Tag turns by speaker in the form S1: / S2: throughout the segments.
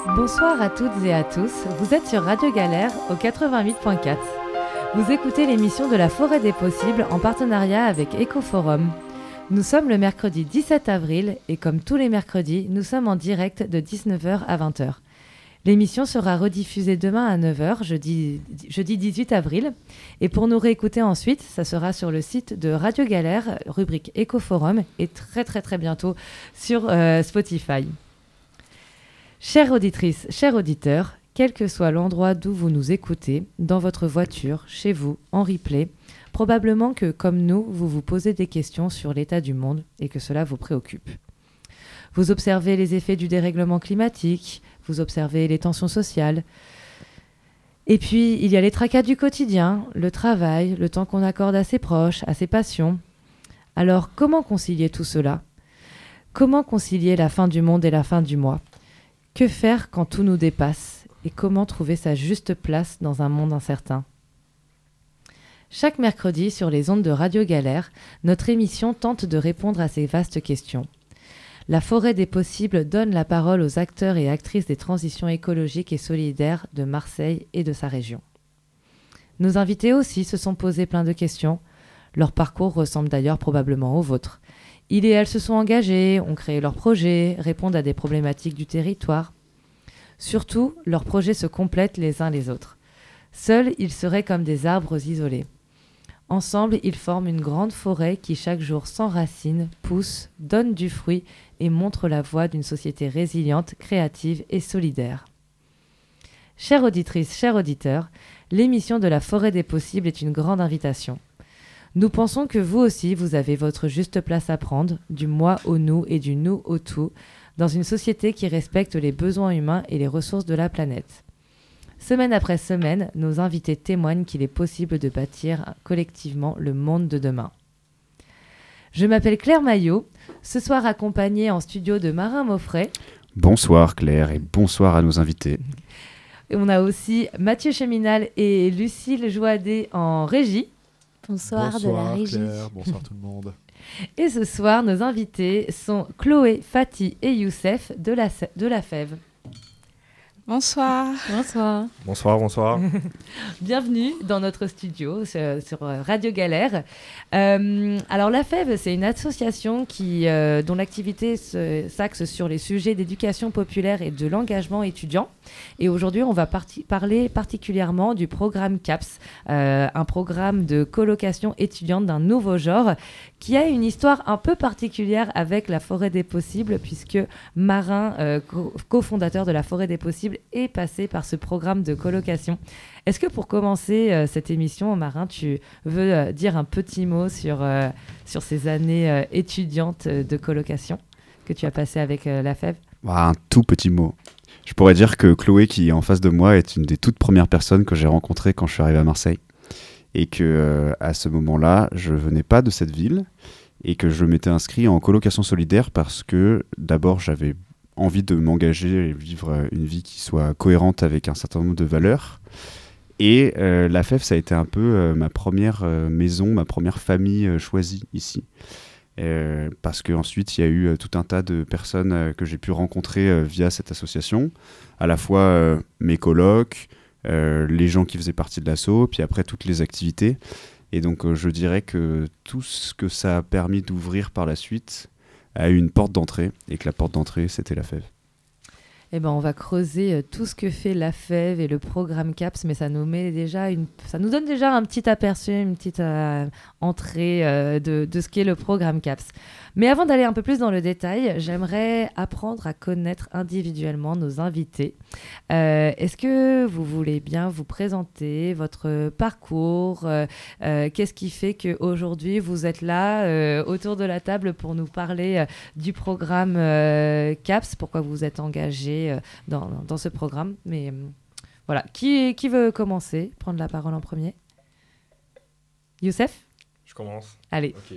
S1: Bonsoir à toutes et à tous, vous êtes sur Radio Galère au 88.4. Vous écoutez l'émission de la Forêt des Possibles en partenariat avec Ecoforum. Nous sommes le mercredi 17 avril et comme tous les mercredis, nous sommes en direct de 19h à 20h. L'émission sera rediffusée demain à 9h, jeudi 18 avril. Et pour nous réécouter ensuite, ça sera sur le site de Radio Galère, rubrique Ecoforum, et très bientôt sur Spotify. Chères auditrices, chers auditeurs, quel que soit l'endroit d'où vous nous écoutez, dans votre voiture, chez vous, en replay, probablement que, comme nous, vous vous posez des questions sur l'état du monde et que cela vous préoccupe. Vous observez les effets du dérèglement climatique, vous observez les tensions sociales. Et puis, il y a les tracas du quotidien, le travail, le temps qu'on accorde à ses proches, à ses passions. Alors, comment concilier tout cela ? Comment concilier la fin du monde et la fin du mois ? Que faire quand tout nous dépasse ? Et comment trouver sa juste place dans un monde incertain ? Chaque mercredi, sur les ondes de Radio Galère, notre émission tente de répondre à ces vastes questions. La Forêt des Possibles donne la parole aux acteurs et actrices des transitions écologiques et solidaires de Marseille et de sa région. Nos invités aussi se sont posés plein de questions. Leur parcours ressemble d'ailleurs probablement au vôtre. Ils et elles se sont engagés, ont créé leurs projets, répondent à des problématiques du territoire. Surtout, leurs projets se complètent les uns les autres. Seuls, ils seraient comme des arbres isolés. Ensemble, ils forment une grande forêt qui chaque jour s'enracine, pousse, donne du fruit et montre la voie d'une société résiliente, créative et solidaire. Chères auditrices, chers auditeurs, l'émission de la Forêt des Possibles est une grande invitation. Nous pensons que vous aussi, vous avez votre juste place à prendre, du moi au nous et du nous au tout, dans une société qui respecte les besoins humains et les ressources de la planète. Semaine après semaine, nos invités témoignent qu'il est possible de bâtir collectivement le monde de demain. Je m'appelle Claire Maillot, ce soir accompagnée en studio de Marin Maufray.
S2: Bonsoir Claire et bonsoir à nos invités.
S1: Et on a aussi Mathieu Cheminal et Lucille Joadet en régie.
S3: Bonsoir de la régie. Claire, bonsoir tout le monde.
S1: Et ce soir, nos invités sont Chloé, Fatih et Youssef de la Fève.
S4: Bonsoir.
S1: Bonsoir.
S3: Bonsoir.
S1: Bienvenue dans notre studio sur Radio Galère. Alors la Fève, c'est une association dont l'activité s'axe sur les sujets d'éducation populaire et de l'engagement étudiant. Et aujourd'hui, on va parler particulièrement du programme CAPS, un programme de colocation étudiante d'un nouveau genre qui a une histoire un peu particulière avec la Forêt des Possibles, puisque Marin, cofondateur de la Forêt des Possibles, est passé par ce programme de colocation. Est-ce que pour commencer cette émission, Marin, tu veux dire un petit mot sur ces années étudiantes de colocation que tu as passées avec la Fève ?
S2: Un tout petit mot. Je pourrais dire que Chloé, qui est en face de moi, est une des toutes premières personnes que j'ai rencontrées quand je suis arrivé à Marseille. Et que à ce moment-là, je venais pas de cette ville et que je m'étais inscrit en colocation solidaire parce que d'abord j'avais envie de m'engager et vivre une vie qui soit cohérente avec un certain nombre de valeurs. Et la Fève, ça a été un peu ma première maison, ma première famille choisie ici. Parce qu'ensuite, il y a eu tout un tas de personnes que j'ai pu rencontrer via cette association, à la fois mes colocs, les gens qui faisaient partie de l'asso, puis après toutes les activités. Et donc je dirais que tout ce que ça a permis d'ouvrir par la suite a eu une porte d'entrée, et que la porte d'entrée, c'était la Fève.
S1: Eh ben, on va creuser tout ce que fait la Fève et le programme CAPS, mais ça nous donne déjà un petit aperçu, une petite entrée de ce qu'est le programme CAPS. Mais avant d'aller un peu plus dans le détail, j'aimerais apprendre à connaître individuellement nos invités. Est-ce que vous voulez bien vous présenter votre parcours ? Qu'est-ce qui fait qu'aujourd'hui vous êtes là autour de la table pour nous parler du programme CAPS ? Pourquoi vous êtes engagé dans ce programme ? Mais voilà, qui veut commencer, prendre la parole en premier ? Youssef ?
S5: Je commence.
S1: Allez.
S5: Ok.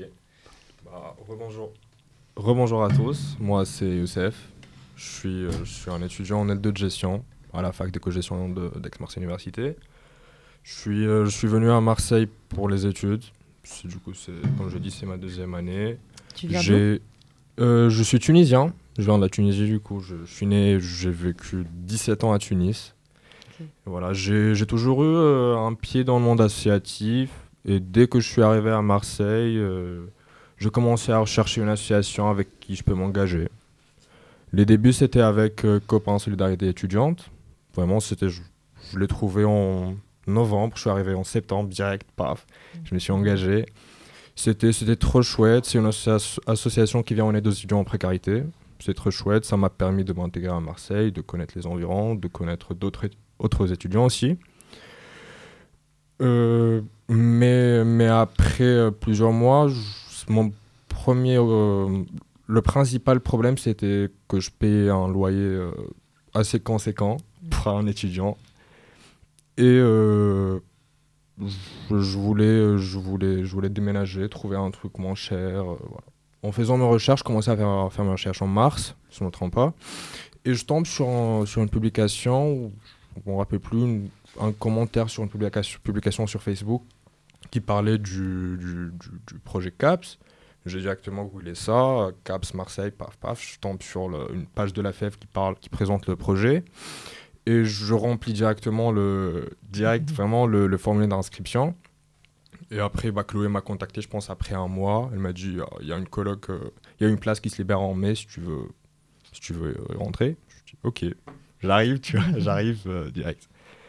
S5: Rebonjour à tous, moi c'est Youssef, je suis un étudiant en aide de gestion à la fac d'éco-gestion d'Aix-Marseille Université. Je suis venu à Marseille pour les études, comme je dis, c'est ma deuxième année.
S1: Tu viens d'où ?
S5: Je suis tunisien, Je viens de la Tunisie, du coup. Je suis né, j'ai vécu 17 ans à Tunis. Okay. Voilà, j'ai toujours eu un pied dans le monde associatif. Et dès que je suis arrivé à Marseille, je commençais à rechercher une association avec qui je peux m'engager. Les débuts, c'était avec Copains Solidarité étudiante. Vraiment, je l'ai trouvé en novembre. Je suis arrivé en septembre, direct, paf. Je me suis engagé. C'était trop chouette. C'est une association qui vient en aide aux étudiants en précarité. C'est très chouette. Ça m'a permis de m'intégrer à Marseille, de connaître les environs, de connaître autres étudiants aussi. Mais après plusieurs mois, le principal problème, c'était que je payais un loyer assez conséquent pour un étudiant. Et je voulais déménager, trouver un truc moins cher. Voilà. En faisant mes recherches, je commençais à faire mes recherches en mars, si je ne me trompe pas. Et je tombe sur une publication, je ne me rappelle plus, un commentaire sur une publication sur Facebook qui parlait du projet CAPS. J'ai directement googlé ça, CAPS Marseille, paf, je tombe sur une page de la FEV qui présente le projet. Et je remplis directement le formulaire d'inscription. Et après, Chloé m'a contacté, je pense, après un mois. Elle m'a dit, il y a une coloc, il y a une place qui se libère en mai si tu veux rentrer. Je dis, ok, j'arrive direct.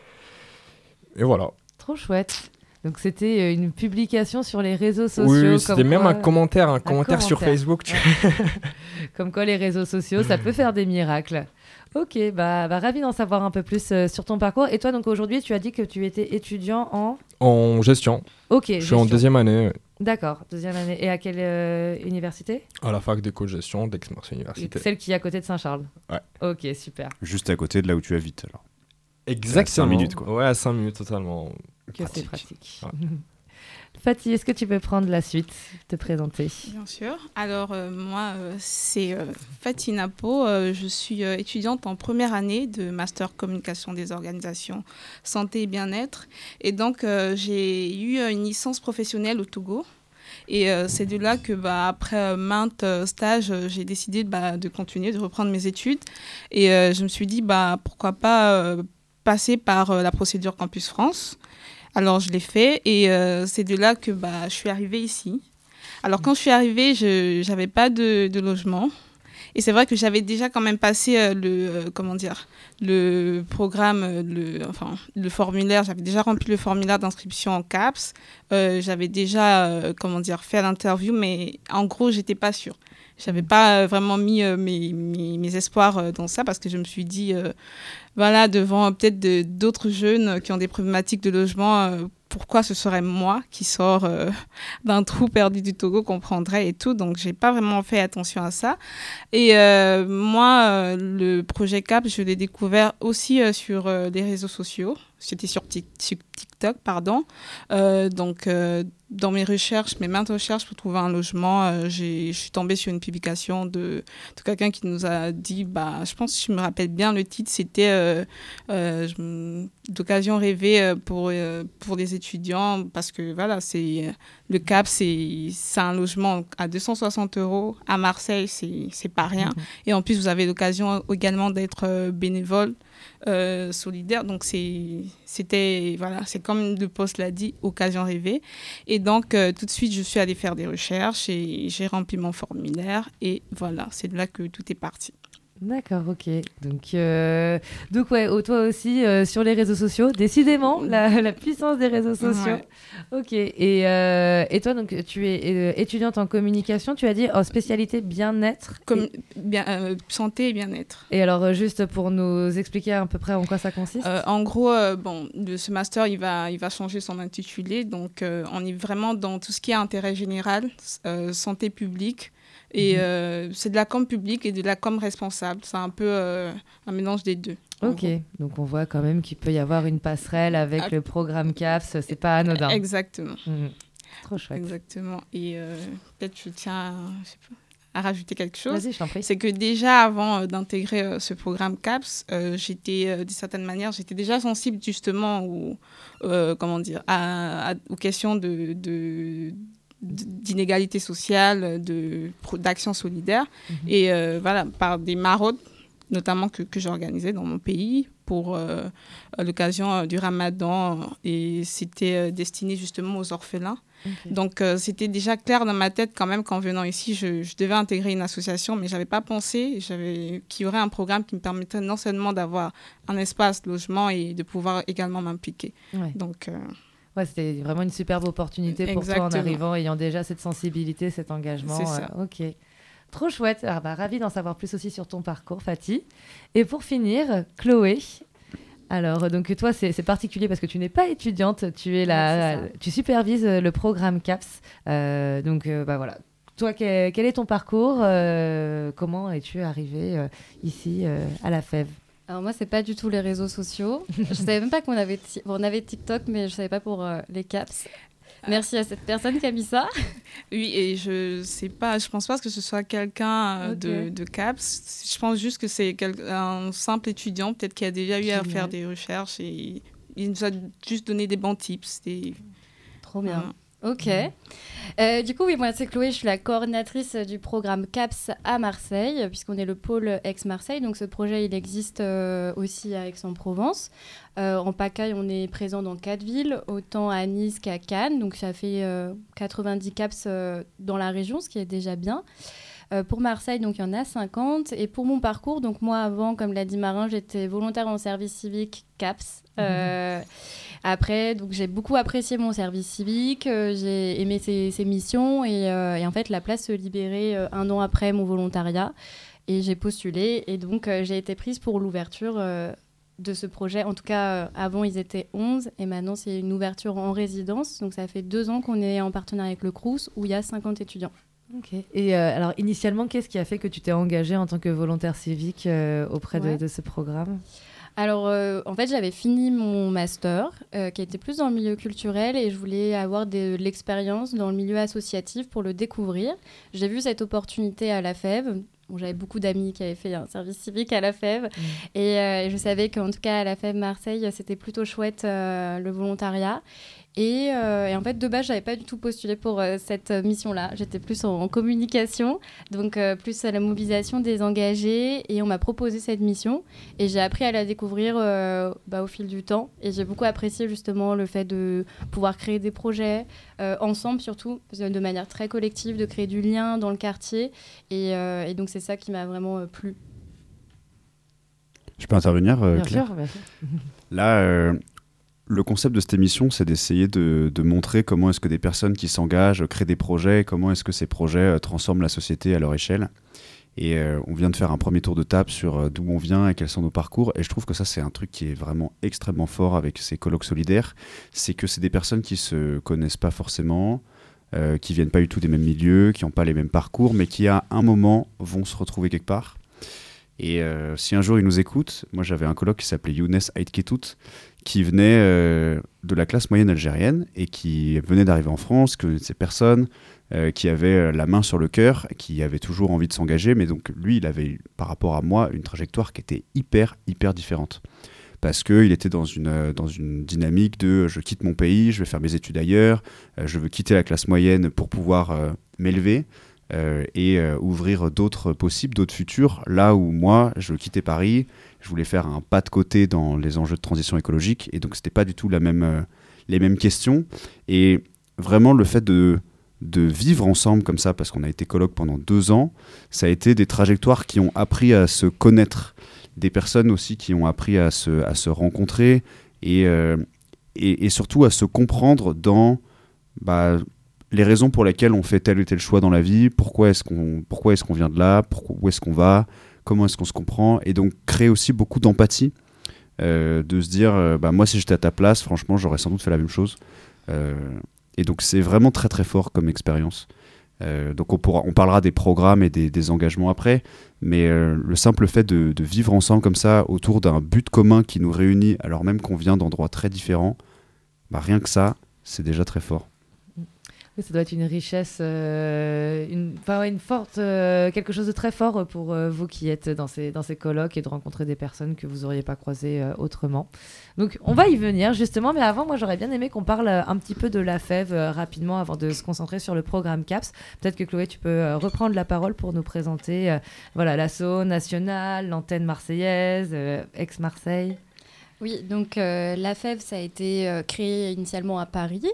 S5: Et voilà.
S1: Trop chouette. Donc c'était une publication sur les réseaux sociaux.
S5: Oui, c'était même un commentaire sur Facebook.
S1: Comme quoi les réseaux sociaux, ça peut faire des miracles. Ok, ravi d'en savoir un peu plus sur ton parcours. Et toi, donc aujourd'hui, tu as dit que tu étais étudiant
S5: en gestion.
S1: Ok.
S5: Je suis en deuxième année. Ouais.
S1: D'accord, deuxième année. Et à quelle université ?
S5: À la fac d'éco-gestion d'Aix-Marseille Université.
S1: Celle qui est à côté de Saint-Charles.
S5: Ouais.
S1: Ok, super.
S2: Juste à côté de là où tu habites, alors.
S5: Exactement.
S2: À 5 minutes, quoi.
S5: Ouais, à 5 minutes, totalement.
S1: Que c'est pratique.
S5: Ouais.
S1: Fatih, est-ce que tu peux prendre la suite, te présenter ?
S4: Bien sûr. Alors, moi, c'est Fatih Napo. Je suis étudiante en première année de Master Communication des organisations santé et bien-être. Et donc, j'ai eu une licence professionnelle au Togo. Et c'est de là que, après maintes stages, j'ai décidé de continuer, de reprendre mes études. Et je me suis dit, pourquoi pas passer par la procédure Campus France. Alors, je l'ai fait et c'est de là que je suis arrivée ici. Alors, quand je suis arrivée, je n'avais pas de logement. Et c'est vrai que j'avais déjà quand même passé le programme, le formulaire. J'avais déjà rempli le formulaire d'inscription en CAPS. J'avais déjà, fait l'interview, mais en gros, je n'étais pas sûre. Je n'avais pas vraiment mis mes espoirs dans ça parce que je me suis dit... devant peut-être d'autres jeunes qui ont des problématiques de logement, pourquoi ce serait moi qui sors d'un trou perdu du Togo qu'on prendrait et tout. Donc, je n'ai pas vraiment fait attention à ça. Et moi, le projet CAP, je l'ai découvert aussi sur les réseaux sociaux. C'était sur TikTok, pardon. Dans mes maintes recherches pour trouver un logement, je suis tombée sur une publication de quelqu'un qui nous a dit, je pense que je me rappelle bien le titre, c'était d'occasion rêvée pour les étudiants, parce que voilà, le CAP, c'est un logement à 260 € à Marseille, c'est pas rien. Et en plus, vous avez l'occasion également d'être bénévole. Solidaire, donc c'est comme le poste l'a dit, occasion rêvée. Et donc tout de suite je suis allée faire des recherches et j'ai rempli mon formulaire et voilà, c'est de là que tout est parti.
S1: D'accord, ok. Donc ouais, toi aussi sur les réseaux sociaux, décidément la puissance des réseaux sociaux. Ouais. Ok. Et toi, donc tu es étudiante en communication. Tu as dit spécialité bien-être.
S4: Santé et bien-être.
S1: Et alors juste pour nous expliquer à peu près en quoi ça consiste.
S4: En gros, ce master il va changer son intitulé. Donc on est vraiment dans tout ce qui est intérêt général, santé publique. Et c'est de la com publique et de la com responsable. C'est un peu un mélange des deux.
S1: Ok, donc on voit quand même qu'il peut y avoir une passerelle avec le programme CAPS. C'est pas anodin.
S4: Exactement.
S1: Trop chouette.
S4: Exactement. Et peut-être je tiens à rajouter quelque chose.
S1: Vas-y, je t'en prie.
S4: C'est que déjà avant d'intégrer ce programme CAPS, j'étais d'une certaine manière, j'étais déjà sensible justement aux questions d'inégalité sociale, d'action solidaire. Et voilà, par des maraudes, notamment que j'ai organisées dans mon pays pour l'occasion du Ramadan. Et c'était destiné justement aux orphelins. Okay. Donc, c'était déjà clair dans ma tête quand même qu'en venant ici, je devais intégrer une association, mais je n'avais pas pensé qu'il y aurait un programme qui me permettrait non seulement d'avoir un espace logement et de pouvoir également m'impliquer.
S1: Ouais.
S4: Donc,
S1: ouais, c'était vraiment une superbe opportunité pour toi en arrivant, ayant déjà cette sensibilité, cet engagement.
S4: C'est ça.
S1: Ok. Trop chouette. Ravie d'en savoir plus aussi sur ton parcours, Fatih. Et pour finir, Chloé. Alors, donc toi, c'est particulier parce que tu n'es pas étudiante, tu supervises le programme CAPS. Voilà. Toi, quel est ton parcours comment es-tu arrivée ici à la FEV?
S6: Alors moi, c'est pas du tout les réseaux sociaux. Je savais même pas qu'on avait, on avait TikTok, mais je savais pas pour les CAPS. Merci à cette personne qui a mis ça.
S4: Oui, et je pense pas que ce soit quelqu'un de CAPS. Je pense juste que c'est un simple étudiant, peut-être qui a déjà eu à faire des recherches et il nous a juste donné des bons tips.
S6: Trop bien. Ok. Du coup, oui, moi, c'est Chloé, je suis la coordinatrice du programme CAPS à Marseille, puisqu'on est le pôle Aix-Marseille. Donc, ce projet, il existe aussi à Aix-en-Provence. En PACAI, on est présent dans 4 villes, autant à Nice qu'à Cannes. Donc, ça fait 90 CAPS dans la région, ce qui est déjà bien. Pour Marseille, donc, il y en a 50. Et pour mon parcours, donc moi, avant, comme l'a dit Marin, j'étais volontaire en service civique CAPS. Après, donc, j'ai beaucoup apprécié mon service civique, j'ai aimé ses missions et en fait, la place se libérait 1 an après mon volontariat et j'ai postulé et donc j'ai été prise pour l'ouverture de ce projet. En tout cas, avant, ils étaient 11 et maintenant, c'est une ouverture en résidence. Donc, ça fait 2 ans qu'on est en partenariat avec le Crous où il y a 50 étudiants.
S1: Ok. Et alors, initialement, qu'est-ce qui a fait que tu t'es engagée en tant que volontaire civique auprès de ce programme ?
S6: Alors, en fait, j'avais fini mon master, qui était plus dans le milieu culturel, et je voulais avoir de l'expérience dans le milieu associatif pour le découvrir. J'ai vu cette opportunité à la FEV. Bon, j'avais beaucoup d'amis qui avaient fait un service civique à la FEV, et je savais qu'en tout cas, à la FEV Marseille, c'était plutôt chouette, le volontariat. Et en fait, de base, je n'avais pas du tout postulé pour cette mission-là. J'étais plus en communication, donc plus à la mobilisation des engagés. Et on m'a proposé cette mission. Et j'ai appris à la découvrir au fil du temps. Et j'ai beaucoup apprécié justement le fait de pouvoir créer des projets ensemble, surtout, de manière très collective, de créer du lien dans le quartier. Et donc, c'est ça qui m'a vraiment plu.
S2: Je peux intervenir,
S1: Bien
S2: Claire ?
S1: sûr, bien sûr.
S2: Là, le concept de cette émission, c'est d'essayer de montrer comment est-ce que des personnes qui s'engagent créent des projets, comment est-ce que ces projets transforment la société à leur échelle. Et on vient de faire un premier tour de table sur d'où on vient et quels sont nos parcours. Et je trouve que ça, c'est un truc qui est vraiment extrêmement fort avec ces colloques solidaires. C'est que c'est des personnes qui se connaissent pas forcément, qui viennent pas du tout des mêmes milieux, qui n'ont pas les mêmes parcours, mais qui à un moment vont se retrouver quelque part. Et si un jour ils nous écoutent, moi j'avais un colloque qui s'appelait Younes Aït-Ketout, qui venait de la classe moyenne algérienne et qui venait d'arriver en France, que ces personnes qui avaient la main sur le cœur, qui avaient toujours envie de s'engager, mais donc lui il avait par rapport à moi une trajectoire qui était hyper différente. Parce qu'il était dans une dynamique de je quitte mon pays, je vais faire mes études ailleurs, je veux quitter la classe moyenne pour pouvoir m'élever. Et ouvrir d'autres possibles, d'autres futurs, là où moi, je quittais Paris, je voulais faire un pas de côté dans les enjeux de transition écologique, et donc c'était pas du tout les mêmes questions. Et vraiment, le fait de vivre ensemble comme ça, parce qu'on a été coloc pendant 2 ans, ça a été des trajectoires qui ont appris à se connaître, des personnes aussi qui ont appris à se rencontrer, et surtout à se comprendre dans... les raisons pour lesquelles on fait tel ou tel choix dans la vie, pourquoi est-ce qu'on vient de là, où est-ce qu'on va, comment est-ce qu'on se comprend, et donc créer aussi beaucoup d'empathie, de se dire, moi si j'étais à ta place, franchement j'aurais sans doute fait la même chose. Et donc c'est vraiment très fort comme expérience. Donc on parlera des programmes et des engagements après, mais le simple fait de vivre ensemble comme ça, autour d'un but commun qui nous réunit, alors même qu'on vient d'endroits très différents, rien que ça, c'est déjà très fort.
S1: Ça doit être une richesse, une forte, quelque chose de très fort pour vous qui êtes dans ces colloques et de rencontrer des personnes que vous n'auriez pas croisées autrement. Donc, on va y venir justement, mais avant, moi, j'aurais bien aimé qu'on parle un petit peu de la FEV rapidement avant de se concentrer sur le programme CAPS. Peut-être que Chloé, tu peux reprendre la parole pour nous présenter l'asso national, l'antenne marseillaise, Aix-Marseille.
S6: Oui, donc la FEV, ça a été créé initialement à Paris.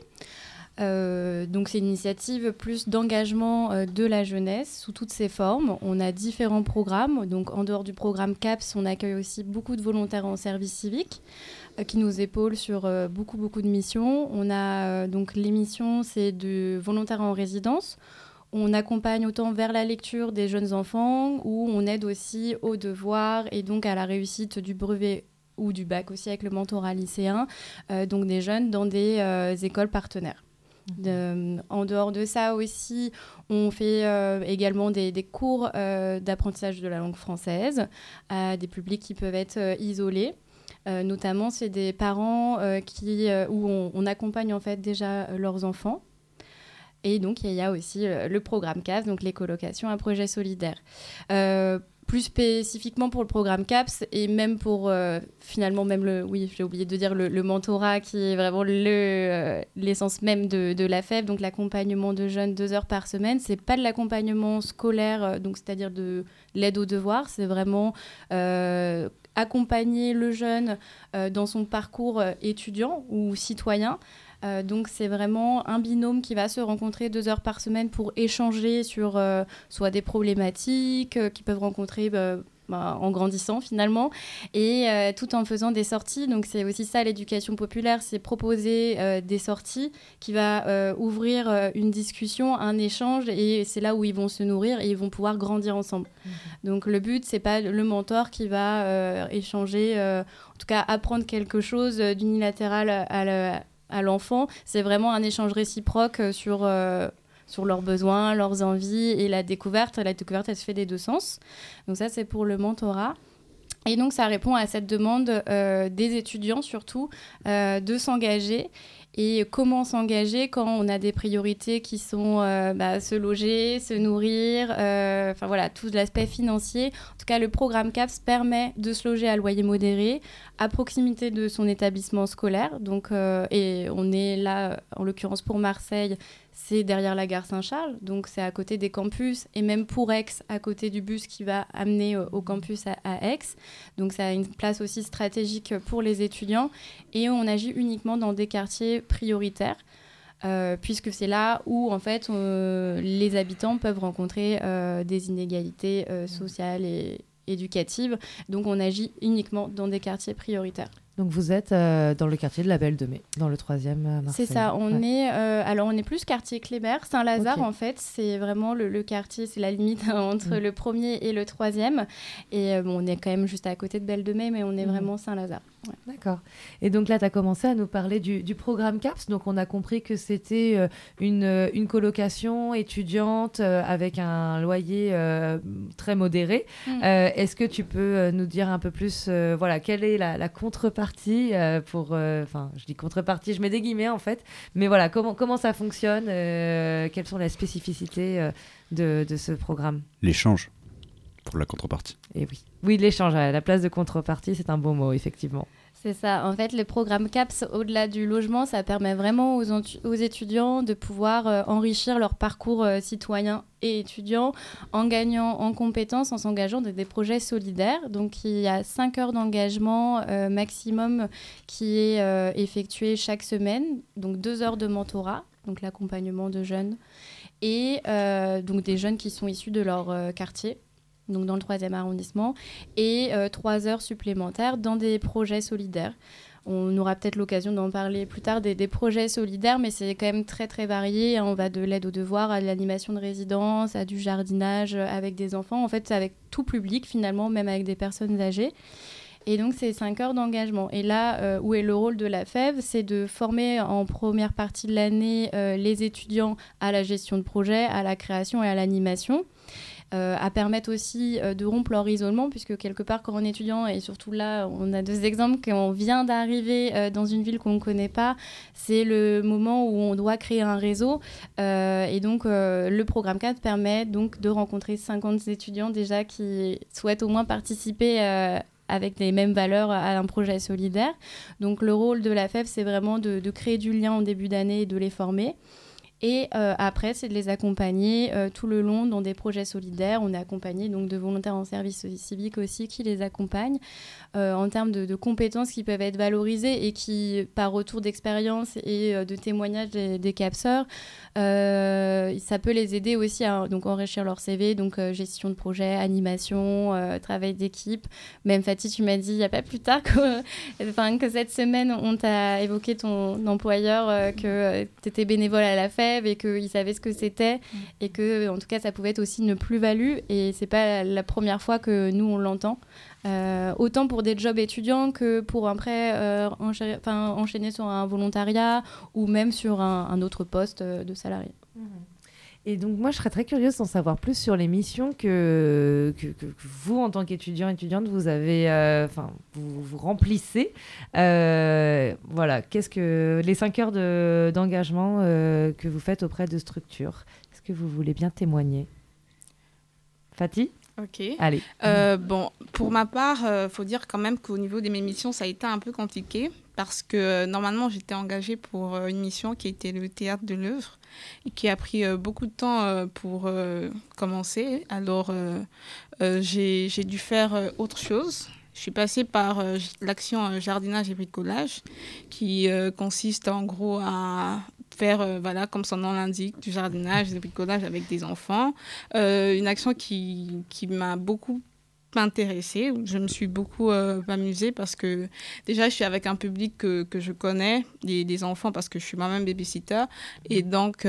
S6: Donc c'est une initiative plus d'engagement de la jeunesse sous toutes ses formes. On a différents programmes. Donc en dehors du programme CAPS, on accueille aussi beaucoup de volontaires en service civique qui nous épaulent sur beaucoup de missions. On a donc les missions, c'est de volontaires en résidence. On accompagne autant vers la lecture des jeunes enfants où on aide aussi aux devoirs et donc à la réussite du brevet ou du bac aussi avec le mentorat lycéen, donc des jeunes dans des écoles partenaires. En dehors de ça aussi, on fait également des cours d'apprentissage de la langue française à des publics qui peuvent être isolés. Notamment, c'est des parents où on accompagne en fait déjà leurs enfants. Et donc, il y a aussi le programme CAPS, donc les colocations à projet solidaire. Plus spécifiquement pour le programme CAPS et même pour finalement même j'ai oublié de dire le mentorat qui est vraiment l'essence même de la FEV, donc l'accompagnement de jeunes 2 heures par semaine. C'est pas de l'accompagnement scolaire, donc c'est-à-dire de l'aide aux devoirs, c'est vraiment accompagner le jeune dans son parcours étudiant ou citoyen. Donc c'est vraiment un binôme qui va se rencontrer 2 heures par semaine pour échanger sur soit des problématiques qu'ils peuvent rencontrer en grandissant finalement et tout en faisant des sorties. Donc c'est aussi ça l'éducation populaire, c'est proposer des sorties qui va ouvrir une discussion, un échange et c'est là où ils vont se nourrir et ils vont pouvoir grandir ensemble. Donc le but c'est pas le mentor qui va échanger, en tout cas apprendre quelque chose d'unilatéral à l'enfant, c'est vraiment un échange réciproque sur leurs besoins, leurs envies et la découverte. La découverte, elle se fait des 2 sens. Donc ça, c'est pour le mentorat. Et donc, ça répond à cette demande des étudiants, surtout, de s'engager. Et comment s'engager quand on a des priorités qui sont se loger, se nourrir, tout l'aspect financier. En tout cas, le programme CAPS permet de se loger à loyer modéré, à proximité de son établissement scolaire. Donc, et on est là, en l'occurrence pour Marseille, c'est derrière la gare Saint-Charles, donc c'est à côté des campus, et même pour Aix, à côté du bus qui va amener au campus à Aix. Donc ça a une place aussi stratégique pour les étudiants, et on agit uniquement dans des quartiers prioritaires, puisque c'est là où en fait les habitants peuvent rencontrer des inégalités sociales et éducatives. Donc on agit uniquement dans des quartiers prioritaires.
S1: Donc vous êtes dans le quartier de la Belle de Mai, dans le 3e à Marseille.
S6: C'est ça, on est plus quartier Kléber, Saint-Lazare en fait, c'est vraiment le quartier, c'est la limite entre le 1er et le 3e. Et on est quand même juste à côté de Belle de Mai, mais on est vraiment Saint-Lazare. Ouais.
S1: D'accord. Et donc là, tu as commencé à nous parler du programme CAPS. Donc on a compris que c'était une colocation étudiante avec un loyer très modéré. Est-ce que tu peux nous dire un peu plus, quelle est la contrepartie je dis contrepartie, je mets des guillemets en fait, mais voilà, comment ça fonctionne, quelles sont les spécificités de ce programme?
S2: L'échange pour la contrepartie.
S1: Et oui, l'échange, à la place de contrepartie, c'est un beau mot, effectivement.
S6: C'est ça. En fait, le programme CAPS, au-delà du logement, ça permet vraiment aux étudiants de pouvoir enrichir leur parcours citoyen et étudiant en gagnant en compétences, en s'engageant dans des projets solidaires. Donc, il y a 5 heures d'engagement maximum qui est effectué chaque semaine. Donc, 2 heures de mentorat, donc l'accompagnement de jeunes, et donc des jeunes qui sont issus de leur quartier, donc dans le 3e arrondissement, et 3 heures supplémentaires dans des projets solidaires. On aura peut-être l'occasion d'en parler plus tard des projets solidaires, mais c'est quand même très très varié. On va de l'aide aux devoirs à l'animation de résidence, à du jardinage avec des enfants. En fait, c'est avec tout public finalement, même avec des personnes âgées. Et donc, c'est 5 heures d'engagement. Et là, où est le rôle de la FEV, c'est de former en première partie de l'année les étudiants à la gestion de projet, à la création et à l'animation. à permettre aussi de rompre leur isolement, puisque quelque part, quand on est étudiant, et surtout là, on a 2 exemples, qu'on vient d'arriver dans une ville qu'on ne connaît pas, c'est le moment où on doit créer un réseau. Et donc, le programme 4 permet donc de rencontrer 50 étudiants déjà qui souhaitent au moins participer avec les mêmes valeurs à un projet solidaire. Donc, le rôle de la FEV, c'est vraiment de créer du lien en début d'année et de les former. Et après, c'est de les accompagner tout le long dans des projets solidaires. On est accompagné donc de volontaires en service civique aussi qui les accompagnent en termes de compétences qui peuvent être valorisées et qui, par retour d'expérience et de témoignages des capseurs, ça peut les aider aussi à donc, enrichir leur CV, donc gestion de projet, animation, travail d'équipe. Même Fatih, tu m'as dit il n'y a pas plus tard que cette semaine, on t'a évoqué ton employeur, que tu étais bénévole à la FEV et qu'ils savaient ce que c'était et que, en tout cas, ça pouvait être aussi une plus-value. Et c'est pas la première fois que nous, on l'entend. Autant pour des jobs étudiants que pour après enchaîner sur un volontariat ou même sur un autre poste de salarié.
S1: Et donc moi je serais très curieuse d'en savoir plus sur les missions que vous en tant qu'étudiante vous avez vous remplissez. Voilà, qu'est-ce que les 5 heures d'engagement que vous faites auprès de structures, est-ce que vous voulez bien témoigner? Fatih?
S4: Ok.
S1: Allez.
S4: Bon, pour ma part, faut dire quand même qu'au niveau de mes missions, ça a été un peu compliqué parce que normalement, j'étais engagée pour une mission qui était le théâtre de l'œuvre et qui a pris beaucoup de temps pour commencer. Alors, j'ai dû faire autre chose. Je suis passée par l'action jardinage et bricolage qui consiste en gros à faire, comme son nom l'indique, du jardinage, du bricolage avec des enfants. Une action qui m'a beaucoup intéressée. Je me suis beaucoup amusée parce que déjà, je suis avec un public que je connais, des enfants, parce que je suis moi-même babysitter. Et donc,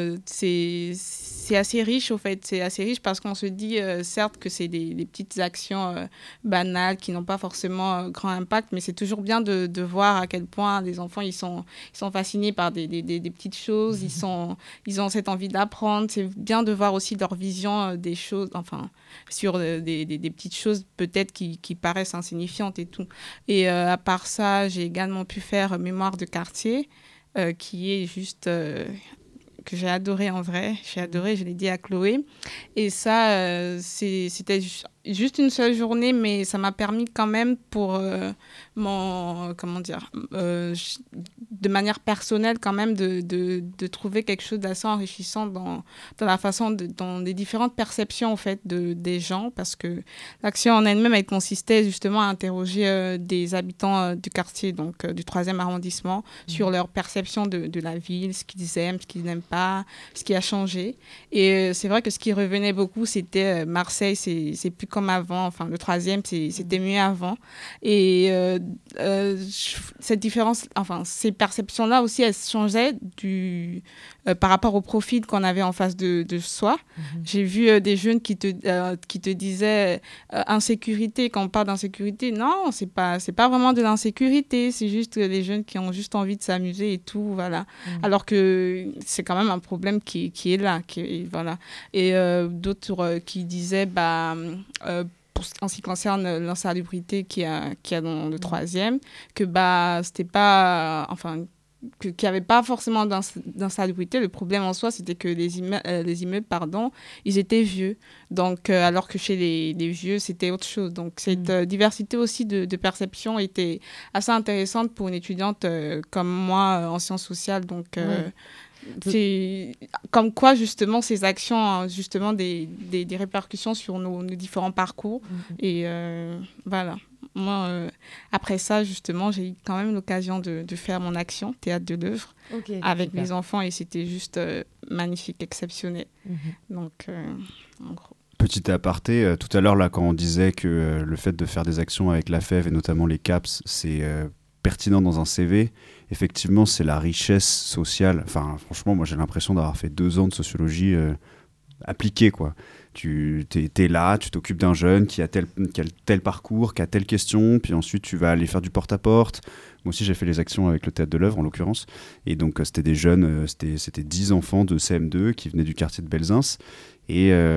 S4: c'est assez riche, au fait. C'est assez riche parce qu'on se dit, certes, que c'est des petites actions banales qui n'ont pas forcément grand impact, mais c'est toujours bien de voir à quel point les enfants, ils sont fascinés par des petites choses. Ils ont cette envie d'apprendre. C'est bien de voir aussi leur vision des choses, sur des petites choses peut-être qui paraissent insignifiantes et tout. Et à part ça, j'ai également pu faire mémoire de quartier, qui est juste... que j'ai adoré en vrai. J'ai adoré, je l'ai dit à Chloé. Et ça, c'était juste une seule journée, mais ça m'a permis quand même pour de manière personnelle quand même de trouver quelque chose d'assez enrichissant dans la façon, dans les différentes perceptions en fait des gens, parce que l'action en elle-même, elle consistait justement à interroger des habitants du quartier, donc du 3e arrondissement, sur leur perception de la ville, ce qu'ils aiment, ce qu'ils n'aiment pas, ce qui a changé. Et c'est vrai que ce qui revenait beaucoup, c'était Marseille, c'est plus comme avant, le 3e, c'était mieux avant. Et cette différence, ces perceptions-là aussi, elles changeaient par rapport au profil qu'on avait en face de soi. J'ai vu des jeunes qui te disaient insécurité. Quand on parle d'insécurité, non, c'est pas vraiment de l'insécurité, c'est juste les jeunes qui ont juste envie de s'amuser et tout, voilà. Alors que c'est quand même un problème qui est là, voilà. Et d'autres qui disaient, en ce qui concerne l'insalubrité qu'il y a dans le 3e, que c'était pas... qu'il n'y avait pas forcément d'insalubrité. Le problème en soi, c'était que les immeubles, ils étaient vieux. Donc, alors que chez les vieux, c'était autre chose. Donc, cette diversité aussi de perception était assez intéressante pour une étudiante comme moi en sciences sociales. Donc, c'est comme quoi, justement, ces actions ont justement des répercussions sur nos différents parcours. Et voilà. Moi, après ça, justement, j'ai eu quand même l'occasion de faire mon action, théâtre de l'œuvre, avec mes enfants, et c'était juste magnifique, exceptionnel. Donc, en gros.
S2: Petit aparté, tout à l'heure, là, quand on disait que le fait de faire des actions avec la FEV, et notamment les CAPS, c'est pertinent dans un CV, effectivement, c'est la richesse sociale. Franchement, moi, j'ai l'impression d'avoir fait 2 ans de sociologie appliquée, quoi. Tu es là, tu t'occupes d'un jeune qui a tel parcours, qui a telle question, puis ensuite tu vas aller faire du porte-à-porte. Moi aussi j'ai fait les actions avec le théâtre de l'œuvre en l'occurrence, et donc c'était des jeunes, c'était 10 enfants de CM2 qui venaient du quartier de Belzins, et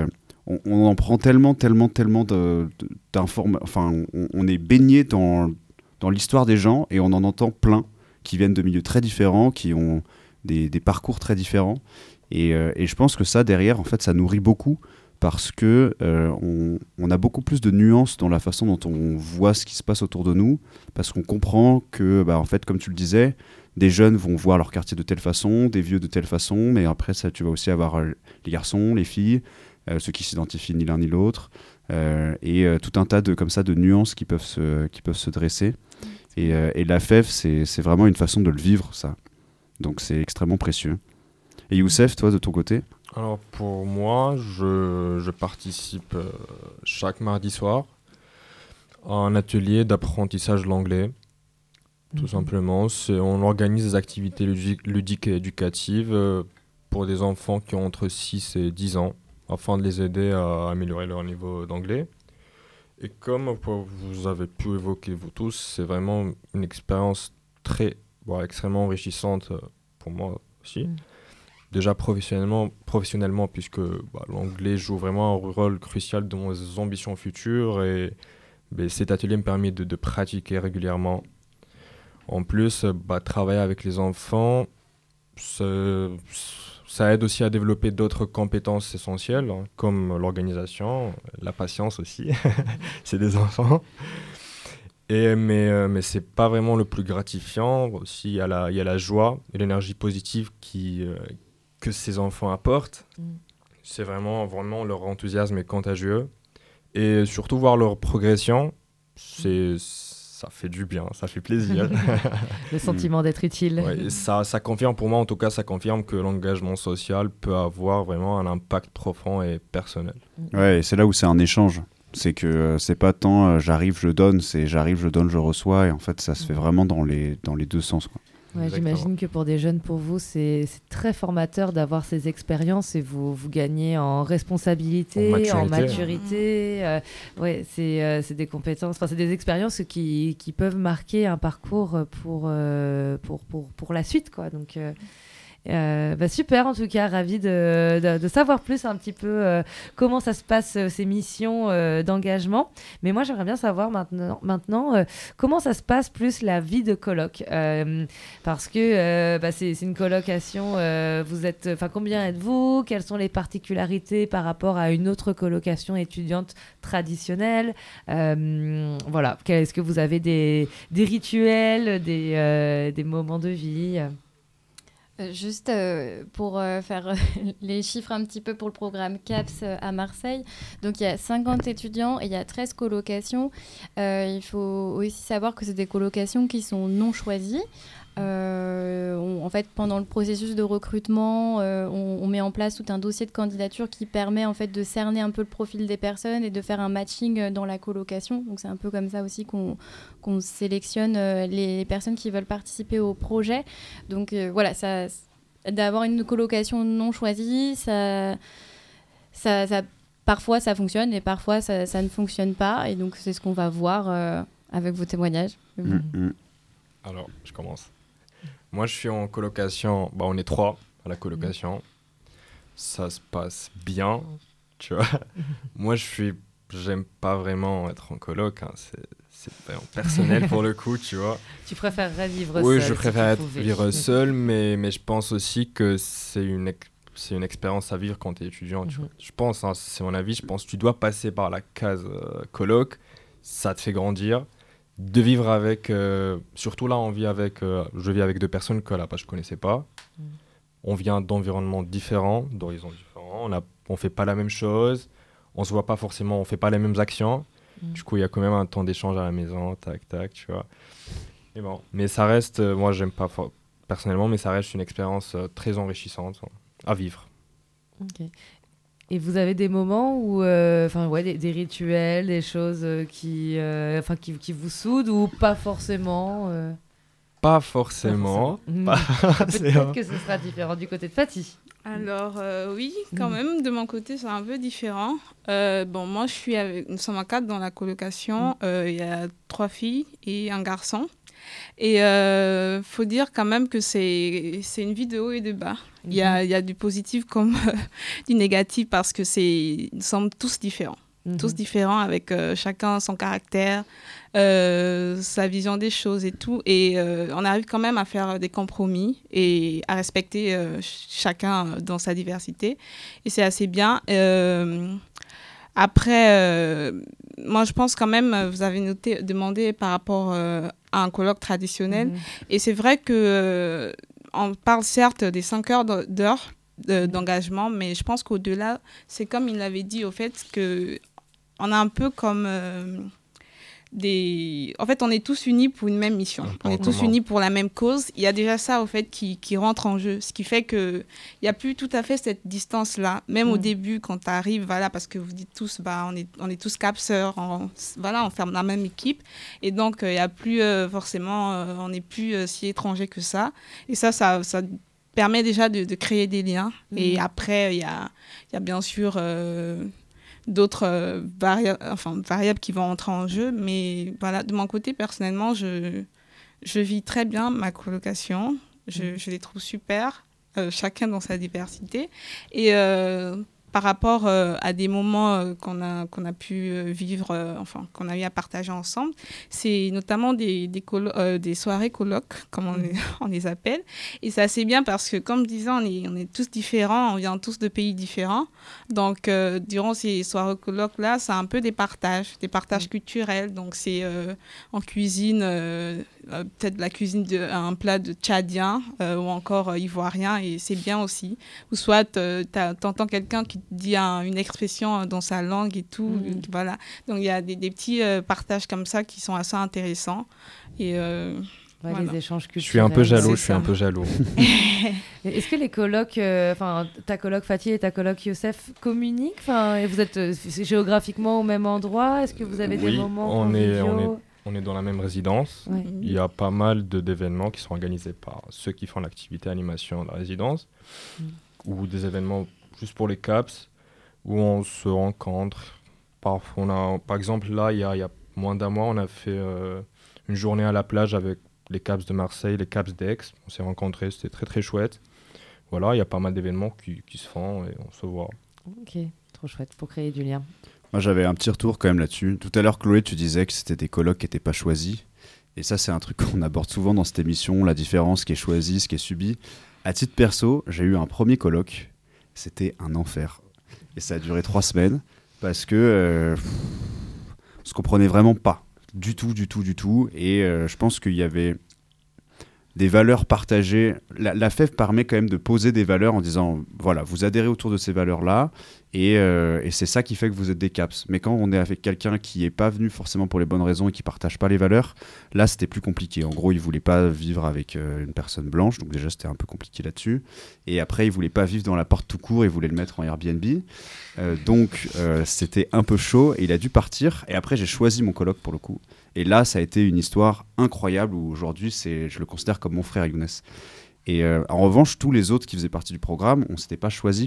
S2: on en prend tellement d'informations. Enfin, on est baigné dans l'histoire des gens et on en entend plein qui viennent de milieux très différents, qui ont des parcours très différents. Et je pense que ça, derrière, en fait, ça nourrit beaucoup parce que on a beaucoup plus de nuances dans la façon dont on voit ce qui se passe autour de nous, parce qu'on comprend que, en fait, comme tu le disais, des jeunes vont voir leur quartier de telle façon, des vieux de telle façon, mais après, ça, tu vas aussi avoir les garçons, les filles, ceux qui s'identifient ni l'un ni l'autre, et tout un tas comme ça, de nuances qui peuvent se dresser. Et la FEF, c'est vraiment une façon de le vivre, ça. Donc c'est extrêmement précieux. Et Youssef, toi, de ton côté ?
S5: Alors pour moi, je participe chaque mardi soir à un atelier d'apprentissage de l'anglais. Tout simplement, on organise des activités ludiques et éducatives pour des enfants qui ont entre 6 et 10 ans, afin de les aider à améliorer leur niveau d'anglais. Et comme vous avez pu évoquer vous tous, c'est vraiment une expérience extrêmement enrichissante pour moi aussi. Déjà professionnellement puisque l'anglais joue vraiment un rôle crucial dans mes ambitions futures et cet atelier me permet de pratiquer régulièrement. En plus, travailler avec les enfants, ça aide aussi à développer d'autres compétences essentielles, comme l'organisation, la patience aussi, c'est des enfants. Mais c'est pas vraiment le plus gratifiant. Aussi, il y a la joie et l'énergie positive que ces enfants apportent. C'est vraiment leur enthousiasme est contagieux. Et surtout, voir leur progression, ça fait du bien, ça fait plaisir.
S1: Le sentiment d'être utile.
S5: Ouais, ça confirme, pour moi en tout cas, ça confirme que l'engagement social peut avoir vraiment un impact profond et personnel.
S2: Ouais, et c'est là où c'est un échange. C'est que c'est pas tant j'arrive, je donne, c'est j'arrive, je donne, je reçois. Et en fait, ça se fait vraiment dans les deux sens, quoi.
S1: Ouais, j'imagine que pour des jeunes, pour vous, c'est très formateur d'avoir ces expériences et vous gagnez en responsabilité, en maturité. C'est des compétences, c'est des expériences qui peuvent marquer un parcours pour la suite, quoi. Donc, super, en tout cas, ravie de savoir plus un petit peu comment ça se passe, ces missions d'engagement. Mais moi, j'aimerais bien savoir maintenant comment ça se passe plus la vie de coloc. Parce que c'est une colocation, vous êtes, combien êtes-vous ? Quelles sont les particularités par rapport à une autre colocation étudiante traditionnelle ? Voilà, est-ce que vous avez des rituels, des moments de vie ?
S6: Juste pour faire les chiffres un petit peu pour le programme CAPS à Marseille. Donc, il y a 50 étudiants et il y a 13 colocations. Il faut aussi savoir que c'est des colocations qui sont non choisies. En fait, pendant le processus de recrutement, on met en place tout un dossier de candidature qui permet en fait de cerner un peu le profil des personnes et de faire un matching dans la colocation. Donc c'est un peu comme ça aussi qu'on sélectionne les personnes qui veulent participer au projet. Donc voilà, d'avoir une colocation non choisie, ça parfois ça fonctionne et parfois ça ne fonctionne pas. Et donc c'est ce qu'on va voir avec vos témoignages.
S5: Alors, je commence. Moi, je suis en colocation. On est 3 à la colocation. Ça se passe bien, tu vois. Moi, j'aime pas vraiment être en coloc. C'est vraiment personnel pour le coup, tu vois.
S1: Tu préférerais vivre seul ?
S5: Oui, je préfère vivre seul, mais je pense aussi que c'est une expérience à vivre quand tu es étudiant. Tu vois. Je pense, c'est mon avis, je pense que tu dois passer par la case coloc. Ça te fait grandir. De vivre avec, surtout là, je vis avec 2 personnes que là-bas je connaissais pas. On vient d'environnements différents, d'horizons différents. On fait pas la même chose. On se voit pas forcément, on fait pas les mêmes actions. Du coup, il y a quand même un temps d'échange à la maison, tac, tac, tu vois. Et bon, mais ça reste, moi, j'aime pas personnellement, mais ça reste une expérience très enrichissante à vivre.
S1: Ok. Et vous avez des moments où, des rituels, des choses qui vous soudent ou pas forcément
S5: Pas forcément.
S1: Peut-être que ce sera différent du côté de Fatih.
S4: Alors, oui, quand même, de mon côté, c'est un peu différent. Moi, nous sommes à 4 dans la colocation. Il y a 3 filles et un garçon. Et faut dire quand même que c'est une vie de haut et de bas. Il y a du positif comme du négatif parce que nous sommes tous différents. Tous différents avec chacun son caractère, sa vision des choses et tout. Et on arrive quand même à faire des compromis et à respecter chacun dans sa diversité. Et c'est assez bien. Après, moi, je pense quand même, vous avez demandé par rapport à un colloque traditionnel. Et c'est vrai que on parle certes des 5 heures d'engagement, mais je pense qu'au-delà, c'est comme il l'avait dit, au fait, qu'on a un peu comme... En fait, on est tous unis pour une même mission. On est tous unis pour la même cause. Il y a déjà ça, au fait, qui rentre en jeu. Ce qui fait qu'il n'y a plus tout à fait cette distance-là. Même au début, quand tu arrives, voilà, parce que vous dites tous, on est tous capseurs, on ferme la même équipe. Et donc, il n'y a plus forcément, on n'est plus si étrangers que ça. Et ça permet déjà de créer des liens. Et après, il y a bien sûr... d'autres variables qui vont entrer en jeu. Mais voilà, de mon côté, personnellement, je vis très bien ma colocation. Je les trouve super, chacun dans sa diversité. Et par rapport à des moments qu'on a pu vivre, qu'on a eu à partager ensemble, c'est notamment des soirées colloques, comme on les appelle. Et c'est assez bien parce que, comme je disais, on est tous différents, on vient tous de pays différents. Donc, durant ces soirées colloques-là, c'est un peu des partages culturels. Donc, c'est en cuisine, peut-être la cuisine un plat de tchadien ou encore ivoirien, et c'est bien aussi. Ou soit, t'entends quelqu'un qui dit une expression dans sa langue et tout. Voilà. Donc, il y a des petits partages comme ça qui sont assez intéressants. Et...
S1: voilà. Les échanges culturels.
S5: Je suis un peu jaloux.
S1: Est-ce que les colloques, ta coloc Fatih et ta coloc Youssef communiquent, et vous êtes géographiquement au même endroit? Est-ce que vous avez des moments conviviaux?
S5: On est dans la même résidence. Ouais. Il y a pas mal d'événements qui sont organisés par ceux qui font l'activité animation de la résidence, ou des événements juste pour les CAPS, où on se rencontre. Par exemple, là, il y a moins d'un mois, on a fait une journée à la plage avec les CAPS de Marseille, les CAPS d'Aix. On s'est rencontrés, c'était très très chouette. Voilà, il y a pas mal d'événements qui se font et on se voit.
S1: Ok, trop chouette pour créer du lien.
S2: Moi, j'avais un petit retour quand même là-dessus. Tout à l'heure, Chloé, tu disais que c'était des colocs qui n'étaient pas choisis. Et ça, c'est un truc qu'on aborde souvent dans cette émission, la différence, ce qui est choisi, ce qui est subi. À titre perso, j'ai eu un premier coloc. C'était un enfer. Et ça a duré 3 semaines parce que on se comprenait vraiment pas. Du tout. Et je pense qu'il y avait des valeurs partagées. La FEV permet quand même de poser des valeurs en disant, voilà, vous adhérez autour de ces valeurs-là, et c'est ça qui fait que vous êtes des CAPS. Mais quand on est avec quelqu'un qui n'est pas venu forcément pour les bonnes raisons et qui ne partage pas les valeurs, là, c'était plus compliqué. En gros, il ne voulait pas vivre avec une personne blanche, donc déjà, c'était un peu compliqué là-dessus. Et après, il ne voulait pas vivre dans la porte tout court, il voulait le mettre en Airbnb. Donc, c'était un peu chaud, et il a dû partir. Et après, j'ai choisi mon coloc pour le coup. Et là, ça a été une histoire incroyable où aujourd'hui, je le considère comme mon frère Younes. Et en revanche, tous les autres qui faisaient partie du programme, on ne s'était pas choisis.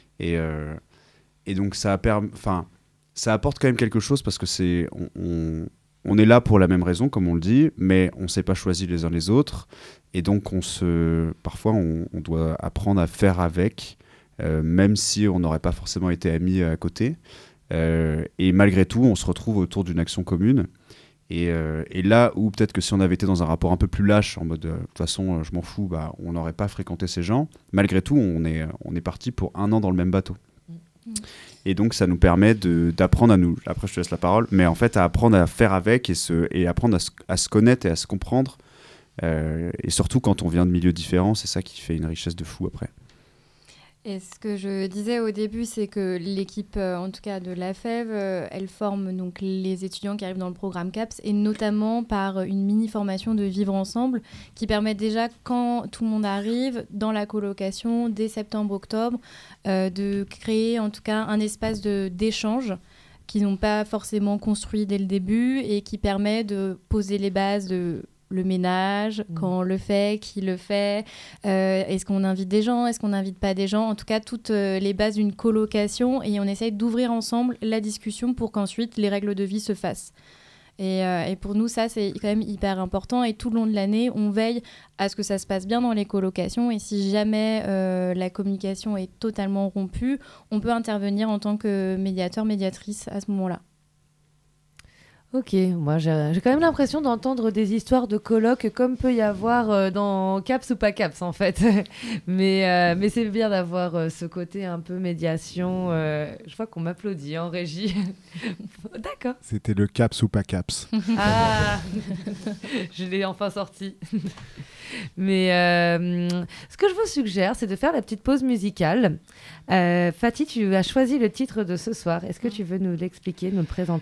S2: Et donc, ça apporte quand même quelque chose parce que on est là pour la même raison, comme on le dit, mais on ne s'est pas choisis les uns les autres. Et donc, parfois, on doit apprendre à faire avec, même si on n'aurait pas forcément été amis à côté. Et malgré tout, on se retrouve autour d'une action commune. Et là où peut-être que si on avait été dans un rapport un peu plus lâche, en mode de toute façon je m'en fous, on n'aurait pas fréquenté ces gens, malgré tout on est parti pour 1 an dans le même bateau. Et donc ça nous permet d'apprendre à nous, après je te laisse la parole, mais en fait à apprendre à faire avec et apprendre à se connaître et à se comprendre, et surtout quand on vient de milieux différents, c'est ça qui fait une richesse de fou après.
S6: Et ce que je disais au début, c'est que l'équipe, en tout cas de la FEV, elle forme donc les étudiants qui arrivent dans le programme CAPS, et notamment par une mini-formation de vivre ensemble qui permet déjà, quand tout le monde arrive dans la colocation, dès septembre-octobre, de créer en tout cas un espace d'échange qu'ils n'ont pas forcément construit dès le début et qui permet de poser les bases de le ménage, quand on le fait, qui le fait, est-ce qu'on invite des gens, est-ce qu'on n'invite pas des gens, en tout cas toutes les bases d'une colocation, et on essaye d'ouvrir ensemble la discussion pour qu'ensuite les règles de vie se fassent. Et pour nous, ça, c'est quand même hyper important. Et tout le long de l'année, on veille à ce que ça se passe bien dans les colocations. Et si jamais la communication est totalement rompue, on peut intervenir en tant que médiateur, médiatrice à ce moment-là.
S1: Ok, moi j'ai quand même l'impression d'entendre des histoires de colocs comme peut y avoir dans Caps ou pas Caps en fait. mais c'est bien d'avoir ce côté un peu médiation. Je vois qu'on m'applaudit en régie. D'accord.
S3: C'était le Caps ou pas Caps.
S1: Ah, je l'ai enfin sorti. Mais ce que je vous suggère, c'est de faire la petite pause musicale. Fatih, tu as choisi le titre de ce soir. Est-ce que tu veux nous l'expliquer, nous le présenter ?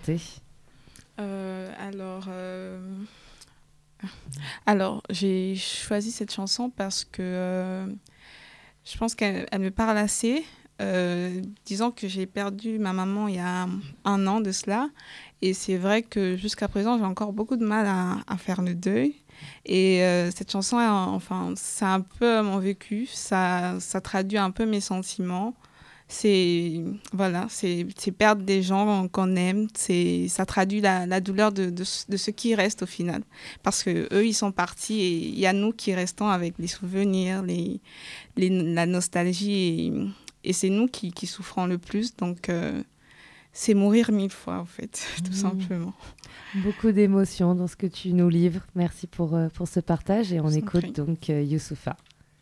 S4: Alors, j'ai choisi cette chanson parce que je pense qu'elle me parle assez. Disons que j'ai perdu ma maman il y a 1 an de cela. Et c'est vrai que jusqu'à présent, j'ai encore beaucoup de mal à faire le deuil. Et cette chanson, enfin, c'est un peu mon vécu. Ça traduit un peu mes sentiments. C'est perdre des gens qu'on aime, ça traduit la douleur de ceux qui restent au final, parce que eux ils sont partis et il y a nous qui restons avec les souvenirs, la nostalgie et c'est nous qui souffrons le plus, donc c'est mourir 1000 fois en fait, tout simplement.
S1: Beaucoup d'émotions dans ce que tu nous livres, merci pour ce partage et on écoute donc Youssoupha.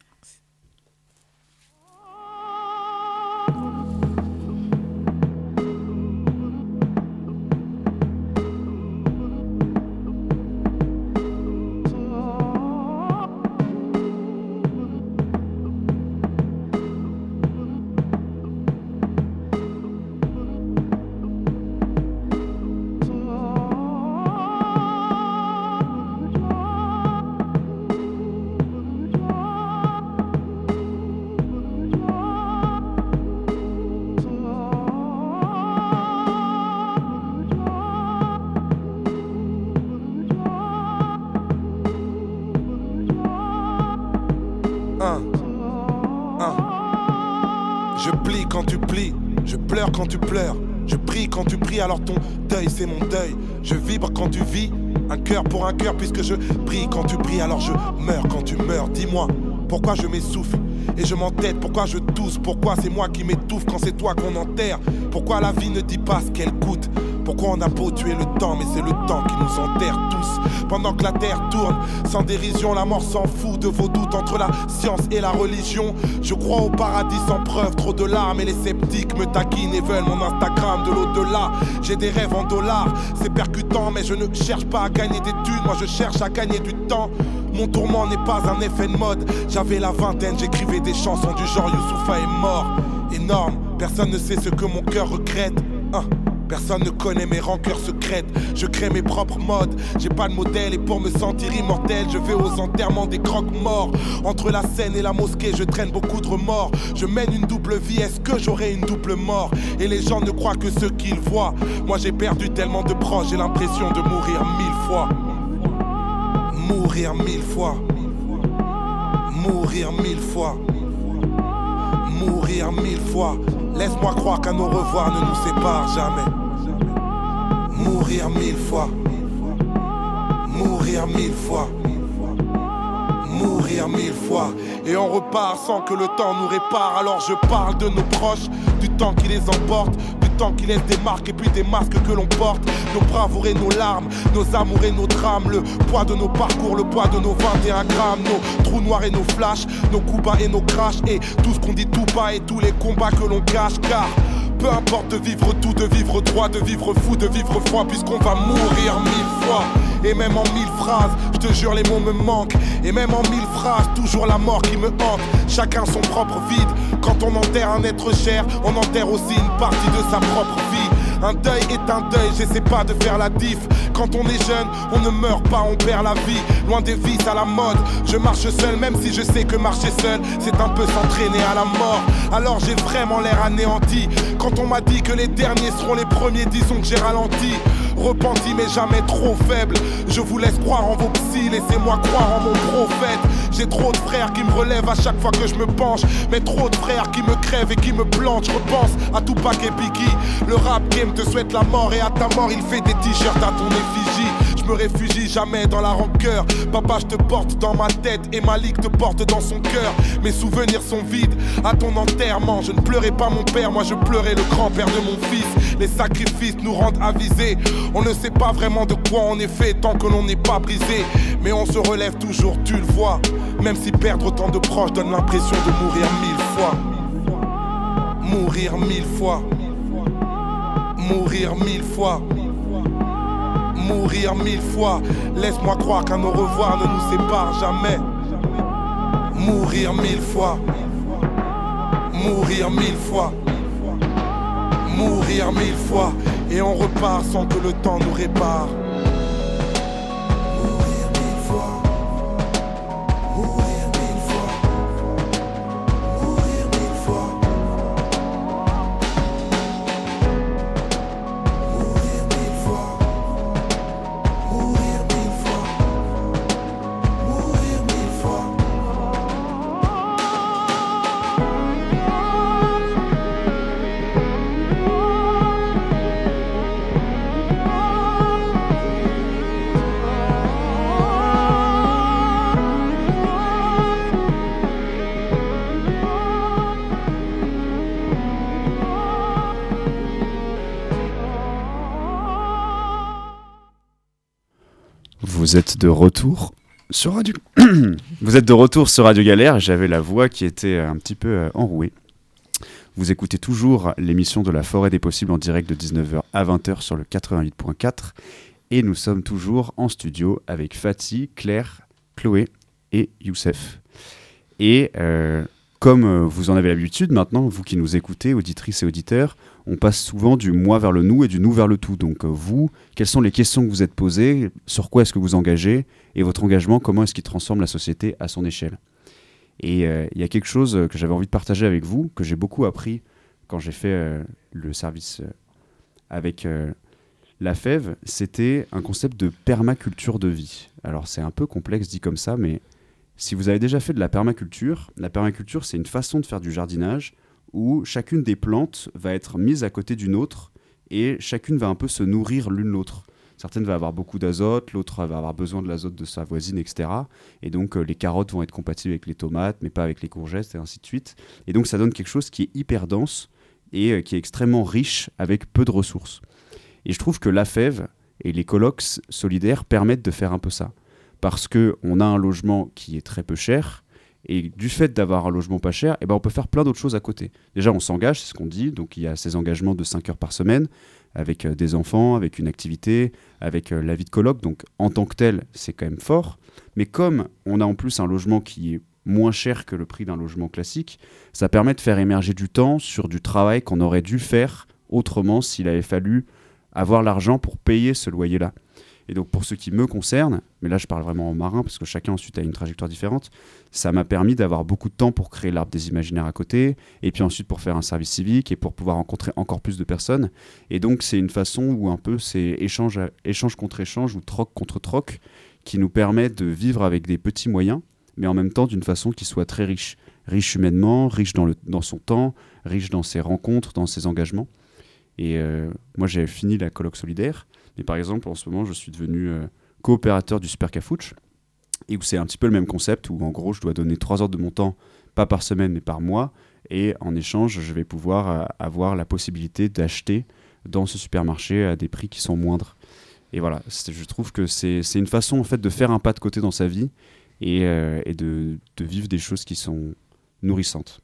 S7: Je plie quand tu plies, je pleure quand tu pleures, je prie quand tu pries, alors ton deuil c'est mon deuil. Je vibre quand tu vis, un cœur pour un cœur, puisque je prie quand tu pries, alors je meurs quand tu meurs. Dis-moi, pourquoi je m'essouffle et je m'entête, pourquoi je tousse, pourquoi c'est moi qui m'étouffe quand c'est toi qu'on enterre. Pourquoi la vie ne dit pas ce qu'elle coûte, pourquoi on a beau tuer le temps, mais c'est le temps qui nous enterre tous. Pendant que la terre tourne, sans dérision, la mort s'en fout de vos doutes entre la science et la religion. Je crois au paradis sans preuve, trop de larmes et les sceptiques me taquinent et veulent mon Instagram de l'au-delà. J'ai des rêves en dollars, c'est percutant, mais je ne cherche pas à gagner des thunes, moi je cherche à gagner du temps. Mon tourment n'est pas un effet de mode, j'avais la vingtaine, j'écrivais des chansons du genre Youssoupha est mort. Énorme, personne ne sait ce que mon cœur regrette. Personne ne connaît mes rancœurs secrètes. Je crée mes propres modes. J'ai pas de modèle et pour me sentir immortel, je vais aux enterrements des croque-morts. Entre la scène et la mosquée, je traîne beaucoup de remords. Je mène une double vie, est-ce que j'aurai une double mort? Et les gens ne croient que ce qu'ils voient. Moi j'ai perdu tellement de proches, j'ai l'impression de mourir 1000 fois. Mourir 1000 fois. Mourir 1000 fois. Mourir 1000 fois. Laisse-moi croire qu'un au revoir ne nous sépare jamais. Mourir 1000 fois. Mourir 1000 fois. Mourir 1000 fois. Et on repart sans que le temps nous répare. Alors je parle de nos proches, du temps qui les emporte, du temps qui laisse des marques et puis des masques que l'on porte. Nos bravoures et nos larmes, nos amours et nos drames, le poids de nos parcours, le poids de nos 21 grammes, nos trous noirs et nos flashs, nos coups bas et nos crashs, et tout ce qu'on dit tout bas et tous les combats que l'on cache. Car peu importe de vivre tout, de vivre droit, de vivre fou, de vivre froid, puisqu'on va mourir 1000 fois. Et même en 1000 phrases, je te jure les mots me manquent. Et même en 1000 phrases, toujours la mort qui me hante. Chacun son propre vide. Quand on enterre un être cher, on enterre aussi une partie de sa propre vie. Un deuil est un deuil, j'essaie pas de faire la diff. Quand on est jeune, on ne meurt pas, on perd la vie. Loin des vices à la mode, je marche seul, même si je sais que marcher seul, c'est un peu s'entraîner à la mort. Alors j'ai vraiment l'air anéanti. Quand on m'a dit que les derniers seront les premiers, disons que j'ai ralenti. repenti mais jamais trop faible. Je vous laisse croire en vos psys, laissez-moi croire en mon prophète. J'ai trop de frères qui me relèvent à chaque fois que je me penche, mais trop de frères qui me crèvent et qui me plantent. Je repense à Tupac et Biggie. Le rap game te souhaite la mort et à ta mort il fait des t-shirts à ton effigie. Je me réfugie jamais dans la rancœur. Papa, je te porte dans ma tête et Malik te porte dans son cœur. Mes souvenirs sont vides à ton enterrement. Je ne pleurais pas mon père, moi je pleurais le grand-père de mon fils. Les sacrifices nous rendent avisés. On ne sait pas vraiment de quoi on est fait tant que l'on n'est pas brisé. Mais on se relève toujours, tu le vois. Même si perdre autant de proches donne l'impression de mourir 1000 fois. Mourir 1000 fois. Mourir 1000 fois. Mourir 1000 fois. Laisse-moi croire qu'un au revoir ne nous sépare jamais. Mourir 1000 fois. Mourir 1000 fois. Mourir 1000 fois. Et on repart sans que le temps nous répare. Mourir 1000 fois. Mourir 1000 fois. Mourir 1000 fois. Mourir 1000 fois. Mourir 1000 fois. Mourir 1000 fois.
S2: Vous êtes de retour sur Radio... Vous êtes de retour sur Radio Galère. J'avais la voix qui était un petit peu enrouée. Vous écoutez toujours l'émission de la Forêt des Possibles en direct de 19h à 20h sur le 88.4. Et nous sommes toujours en studio avec Fatih, Claire, Chloé et Youssef. Et comme vous en avez l'habitude maintenant, vous qui nous écoutez, auditrices et auditeurs, on passe souvent du moi vers le nous et du nous vers le tout. Donc vous, quelles sont les questions que vous êtes posées, sur quoi est-ce que vous engagez, et votre engagement, comment est-ce qu'il transforme la société à son échelle. Et il y a quelque chose que j'avais envie de partager avec vous, que j'ai beaucoup appris quand j'ai fait le service avec la FEV, c'était un concept de permaculture de vie. Alors c'est un peu complexe dit comme ça, mais si vous avez déjà fait de la permaculture c'est une façon de faire du jardinage où chacune des plantes va être mise à côté d'une autre et chacune va un peu se nourrir l'une l'autre. Certaines vont avoir beaucoup d'azote, l'autre va avoir besoin de l'azote de sa voisine, etc. Et donc les carottes vont être compatibles avec les tomates, mais pas avec les courgettes, et ainsi de suite. Et donc ça donne quelque chose qui est hyper dense et qui est extrêmement riche avec peu de ressources. Et je trouve que la FEV et les colocs solidaires permettent de faire un peu ça. Parce qu'on a un logement qui est très peu cher, et du fait d'avoir un logement pas cher, on peut faire plein d'autres choses à côté. Déjà, on s'engage, c'est ce qu'on dit, donc il y a ces engagements de 5 heures par semaine, avec des enfants, avec une activité, avec la vie de coloc, donc en tant que tel, c'est quand même fort. Mais comme on a en plus un logement qui est moins cher que le prix d'un logement classique, ça permet de faire émerger du temps sur du travail qu'on aurait dû faire autrement s'il avait fallu avoir l'argent pour payer ce loyer-là. Et donc pour ce qui me concerne, mais là je parle vraiment en marin parce que chacun ensuite a une trajectoire différente, ça m'a permis d'avoir beaucoup de temps pour créer l'arbre des imaginaires à côté, et puis ensuite pour faire un service civique et pour pouvoir rencontrer encore plus de personnes. Et donc c'est une façon où un peu c'est échange contre échange ou troc contre troc qui nous permet de vivre avec des petits moyens, mais en même temps d'une façon qui soit très riche. Riche humainement, riche dans son temps, riche dans ses rencontres, dans ses engagements. Et moi j'ai fini la coloc solidaire. Mais par exemple, en ce moment, je suis devenu coopérateur du Super Cafouche, et où c'est un petit peu le même concept, où en gros, je dois donner 3 heures de mon temps, pas par semaine, mais par mois, et en échange, je vais pouvoir avoir la possibilité d'acheter dans ce supermarché à des prix qui sont moindres. Et voilà, je trouve que c'est une façon en fait, de faire un pas de côté dans sa vie et de vivre des choses qui sont nourrissantes.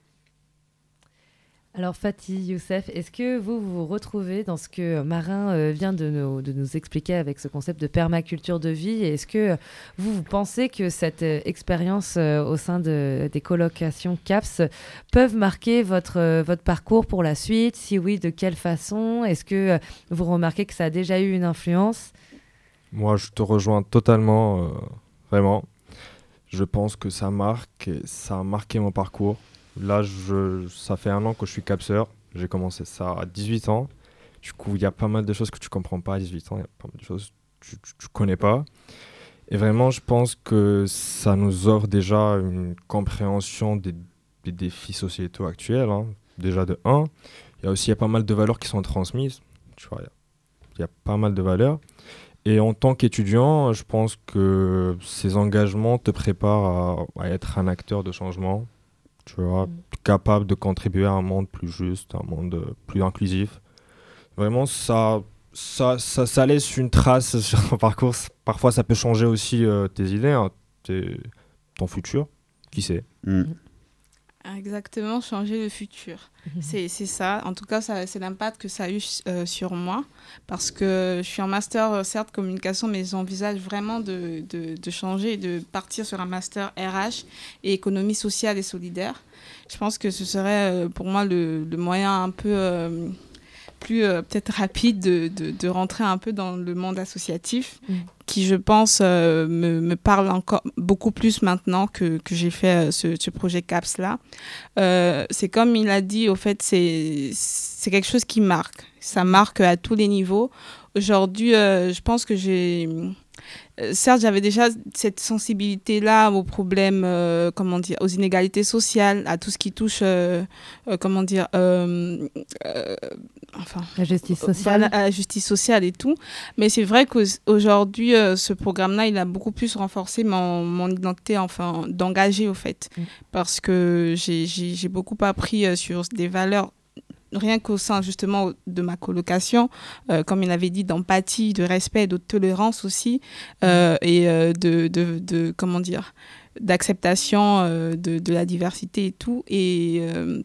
S1: Alors Fatih, Youssef, est-ce que vous vous retrouvez dans ce que Marin vient de nous expliquer avec ce concept de permaculture de vie? Et est-ce que vous pensez que cette expérience au sein des colocations CAPS peuvent marquer votre parcours pour la suite? Si oui, de quelle façon? Est-ce que vous remarquez que ça a déjà eu une influence?
S5: Moi, je te rejoins totalement, vraiment. Je pense que ça a marqué mon parcours. Là, ça fait 1 an que je suis capseur. J'ai commencé ça à 18 ans. Du coup, il y a pas mal de choses que tu comprends pas à 18 ans, il y a pas mal de choses que tu connais pas. Et vraiment, je pense que ça nous offre déjà une compréhension des défis sociétaux actuels, hein. Déjà de 1. Il y a pas mal de valeurs qui sont transmises. Tu vois, il y a pas mal de valeurs. Et en tant qu'étudiant, je pense que ces engagements te préparent à être un acteur de changement, tu vois, capable de contribuer à un monde plus juste, un monde plus inclusif. Vraiment, ça laisse une trace sur ton parcours. Parfois, ça peut changer aussi tes idées, hein, ton futur, qui sait.
S4: Exactement, changer le futur. C'est ça. En tout cas, c'est l'impact que ça a eu sur moi. Parce que je suis en master, certes, communication, mais j'envisage vraiment de changer et de partir sur un master RH et économie sociale et solidaire. Je pense que ce serait pour moi le moyen un peu plus peut-être rapide de rentrer un peu dans le monde associatif, qui je pense me parle encore beaucoup plus maintenant que j'ai fait ce projet CAPS là. C'est comme il a dit, au fait, c'est quelque chose qui marque. Ça marque à tous les niveaux. Aujourd'hui, je pense que certes, j'avais déjà cette sensibilité-là aux problèmes, aux inégalités sociales, à tout ce qui touche, la justice sociale. À la justice sociale et tout. Mais c'est vrai qu'aujourd'hui, ce programme-là, il a beaucoup plus renforcé mon identité, d'engagé, au fait. Parce que j'ai beaucoup appris sur des valeurs, rien qu'au sein justement de ma colocation, comme il avait dit, d'empathie, de respect, de tolérance aussi, et d'acceptation de la diversité et tout. Et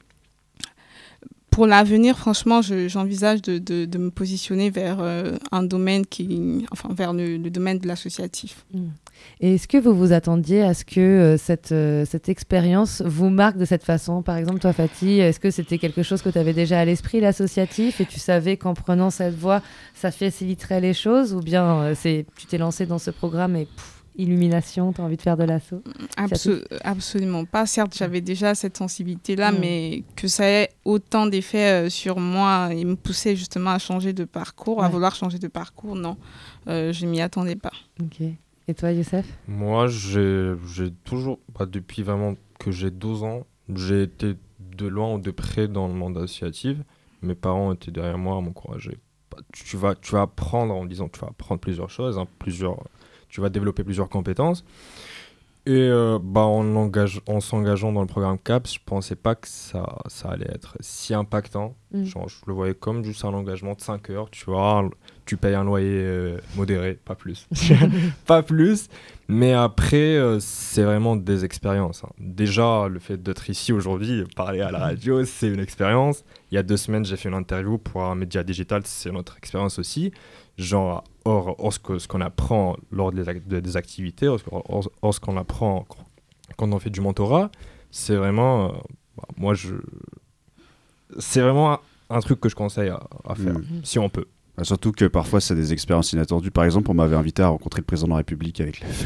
S4: pour l'avenir, franchement, j'envisage de me positionner vers un domaine vers le domaine de l'associatif.
S1: Et est-ce que vous vous attendiez à ce que cette expérience vous marque de cette façon ? Par exemple, toi, Fatih, est-ce que c'était quelque chose que tu avais déjà à l'esprit, l'associatif, et tu savais qu'en prenant cette voie, ça faciliterait les choses ? Ou bien tu t'es lancé dans ce programme et illumination, tu as envie de faire de l'asso ?
S4: Absolument pas. Certes, j'avais déjà cette sensibilité-là, mais que ça ait autant d'effets sur moi et me pousser justement à changer de parcours, à vouloir changer de parcours, non. Je m'y attendais pas.
S1: Ok. Et toi, Youssef ?
S5: Moi, j'ai toujours, depuis vraiment que j'ai 12 ans, j'ai été de loin ou de près dans le monde associatif. Mes parents étaient derrière moi à m'encourager. Tu vas apprendre, en disant tu vas apprendre plusieurs choses, tu vas développer plusieurs compétences. Et en s'engageant dans le programme CAPS, je ne pensais pas que ça allait être si impactant. Genre, je le voyais comme juste un engagement de 5 heures. Tu vois, tu payes un loyer modéré, pas plus. Pas plus. Mais après, c'est vraiment des expériences, hein. Déjà, le fait d'être ici aujourd'hui, parler à la radio, c'est une expérience. Il y a 2 semaines, j'ai fait une interview pour un média digital, c'est notre expérience aussi. Genre, ce qu'on apprend lors des activités, ce qu'on apprend quand on fait du mentorat, c'est vraiment, c'est vraiment un truc que je conseille à faire, si on peut.
S2: Surtout que parfois, c'est des expériences inattendues. Par exemple, on m'avait invité à rencontrer le président de la République avec la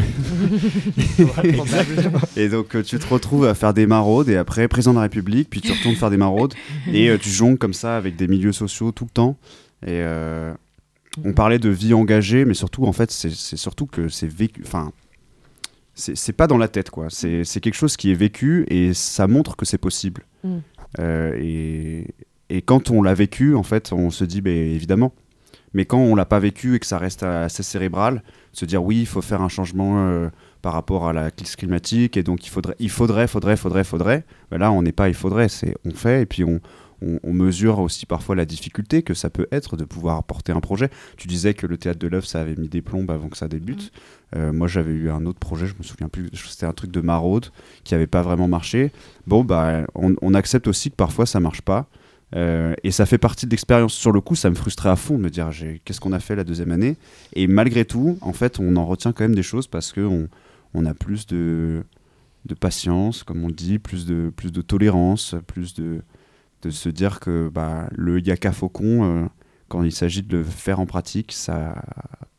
S2: Et donc, tu te retrouves à faire des maraudes, et après, président de la République, puis tu retournes faire des maraudes, et tu jongles comme ça avec des milieux sociaux tout le temps. Et on parlait de vie engagée, mais surtout, en fait, c'est surtout que c'est vécu. Enfin, c'est pas dans la tête, quoi. C'est quelque chose qui est vécu, et ça montre que c'est possible. Et quand on l'a vécu, en fait, on se dit, évidemment. Mais quand on l'a pas vécu et que ça reste assez cérébral, se dire oui, il faut faire un changement par rapport à la crise climatique, et donc il faudrait. Ben là, on n'est pas il faudrait, c'est on fait, et puis on mesure aussi parfois la difficulté que ça peut être de pouvoir porter un projet. Tu disais que le Théâtre de l'Œuvre, ça avait mis des plombes avant que ça débute. Moi, j'avais eu un autre projet, je me souviens plus, c'était un truc de maraude qui avait pas vraiment marché. Bon, on accepte aussi que parfois ça marche pas. Et ça fait partie de l'expérience. Sur le coup, ça me frustrait à fond de me dire qu'est-ce qu'on a fait la 2e année, et malgré tout, en fait, on en retient quand même des choses parce qu'on a plus de patience, comme on le dit, plus de tolérance, plus de se dire que le yaka faucon, quand il s'agit de le faire en pratique,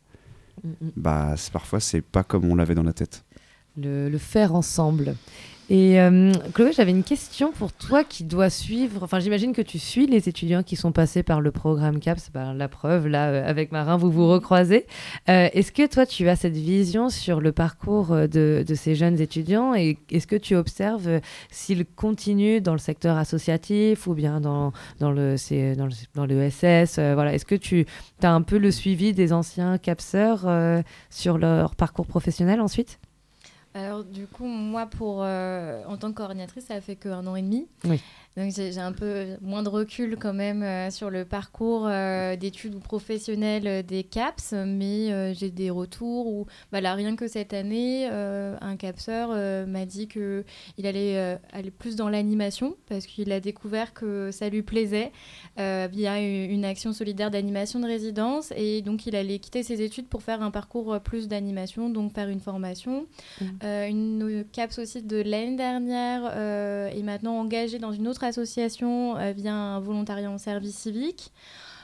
S2: parfois c'est pas comme on l'avait dans la tête.
S1: Le faire ensemble. Et Chloé, j'avais une question pour toi qui doit suivre. Enfin, j'imagine que tu suis les étudiants qui sont passés par le programme CAPS. La preuve, là, avec Marin, vous vous recroisez. Est-ce que toi, tu as cette vision sur le parcours de ces jeunes étudiants et est-ce que tu observes s'ils continuent dans le secteur associatif ou bien dans le SS voilà. Est-ce que tu as un peu le suivi des anciens CAPSeurs sur leur parcours professionnel ensuite ?
S6: Alors du coup, moi, en tant que coordinatrice, ça fait qu'1 an et demi.
S1: Oui.
S6: Donc j'ai un peu moins de recul quand même sur le parcours d'études ou professionnels des CAPS, mais j'ai des retours où, là, rien que cette année, un CAPSeur m'a dit qu'il allait aller plus dans l'animation parce qu'il a découvert que ça lui plaisait via une action solidaire d'animation de résidence et donc il allait quitter ses études pour faire un parcours plus d'animation, donc faire une formation. Une CAPS aussi de l'année dernière est maintenant engagée dans une autre association via un volontariat en service civique.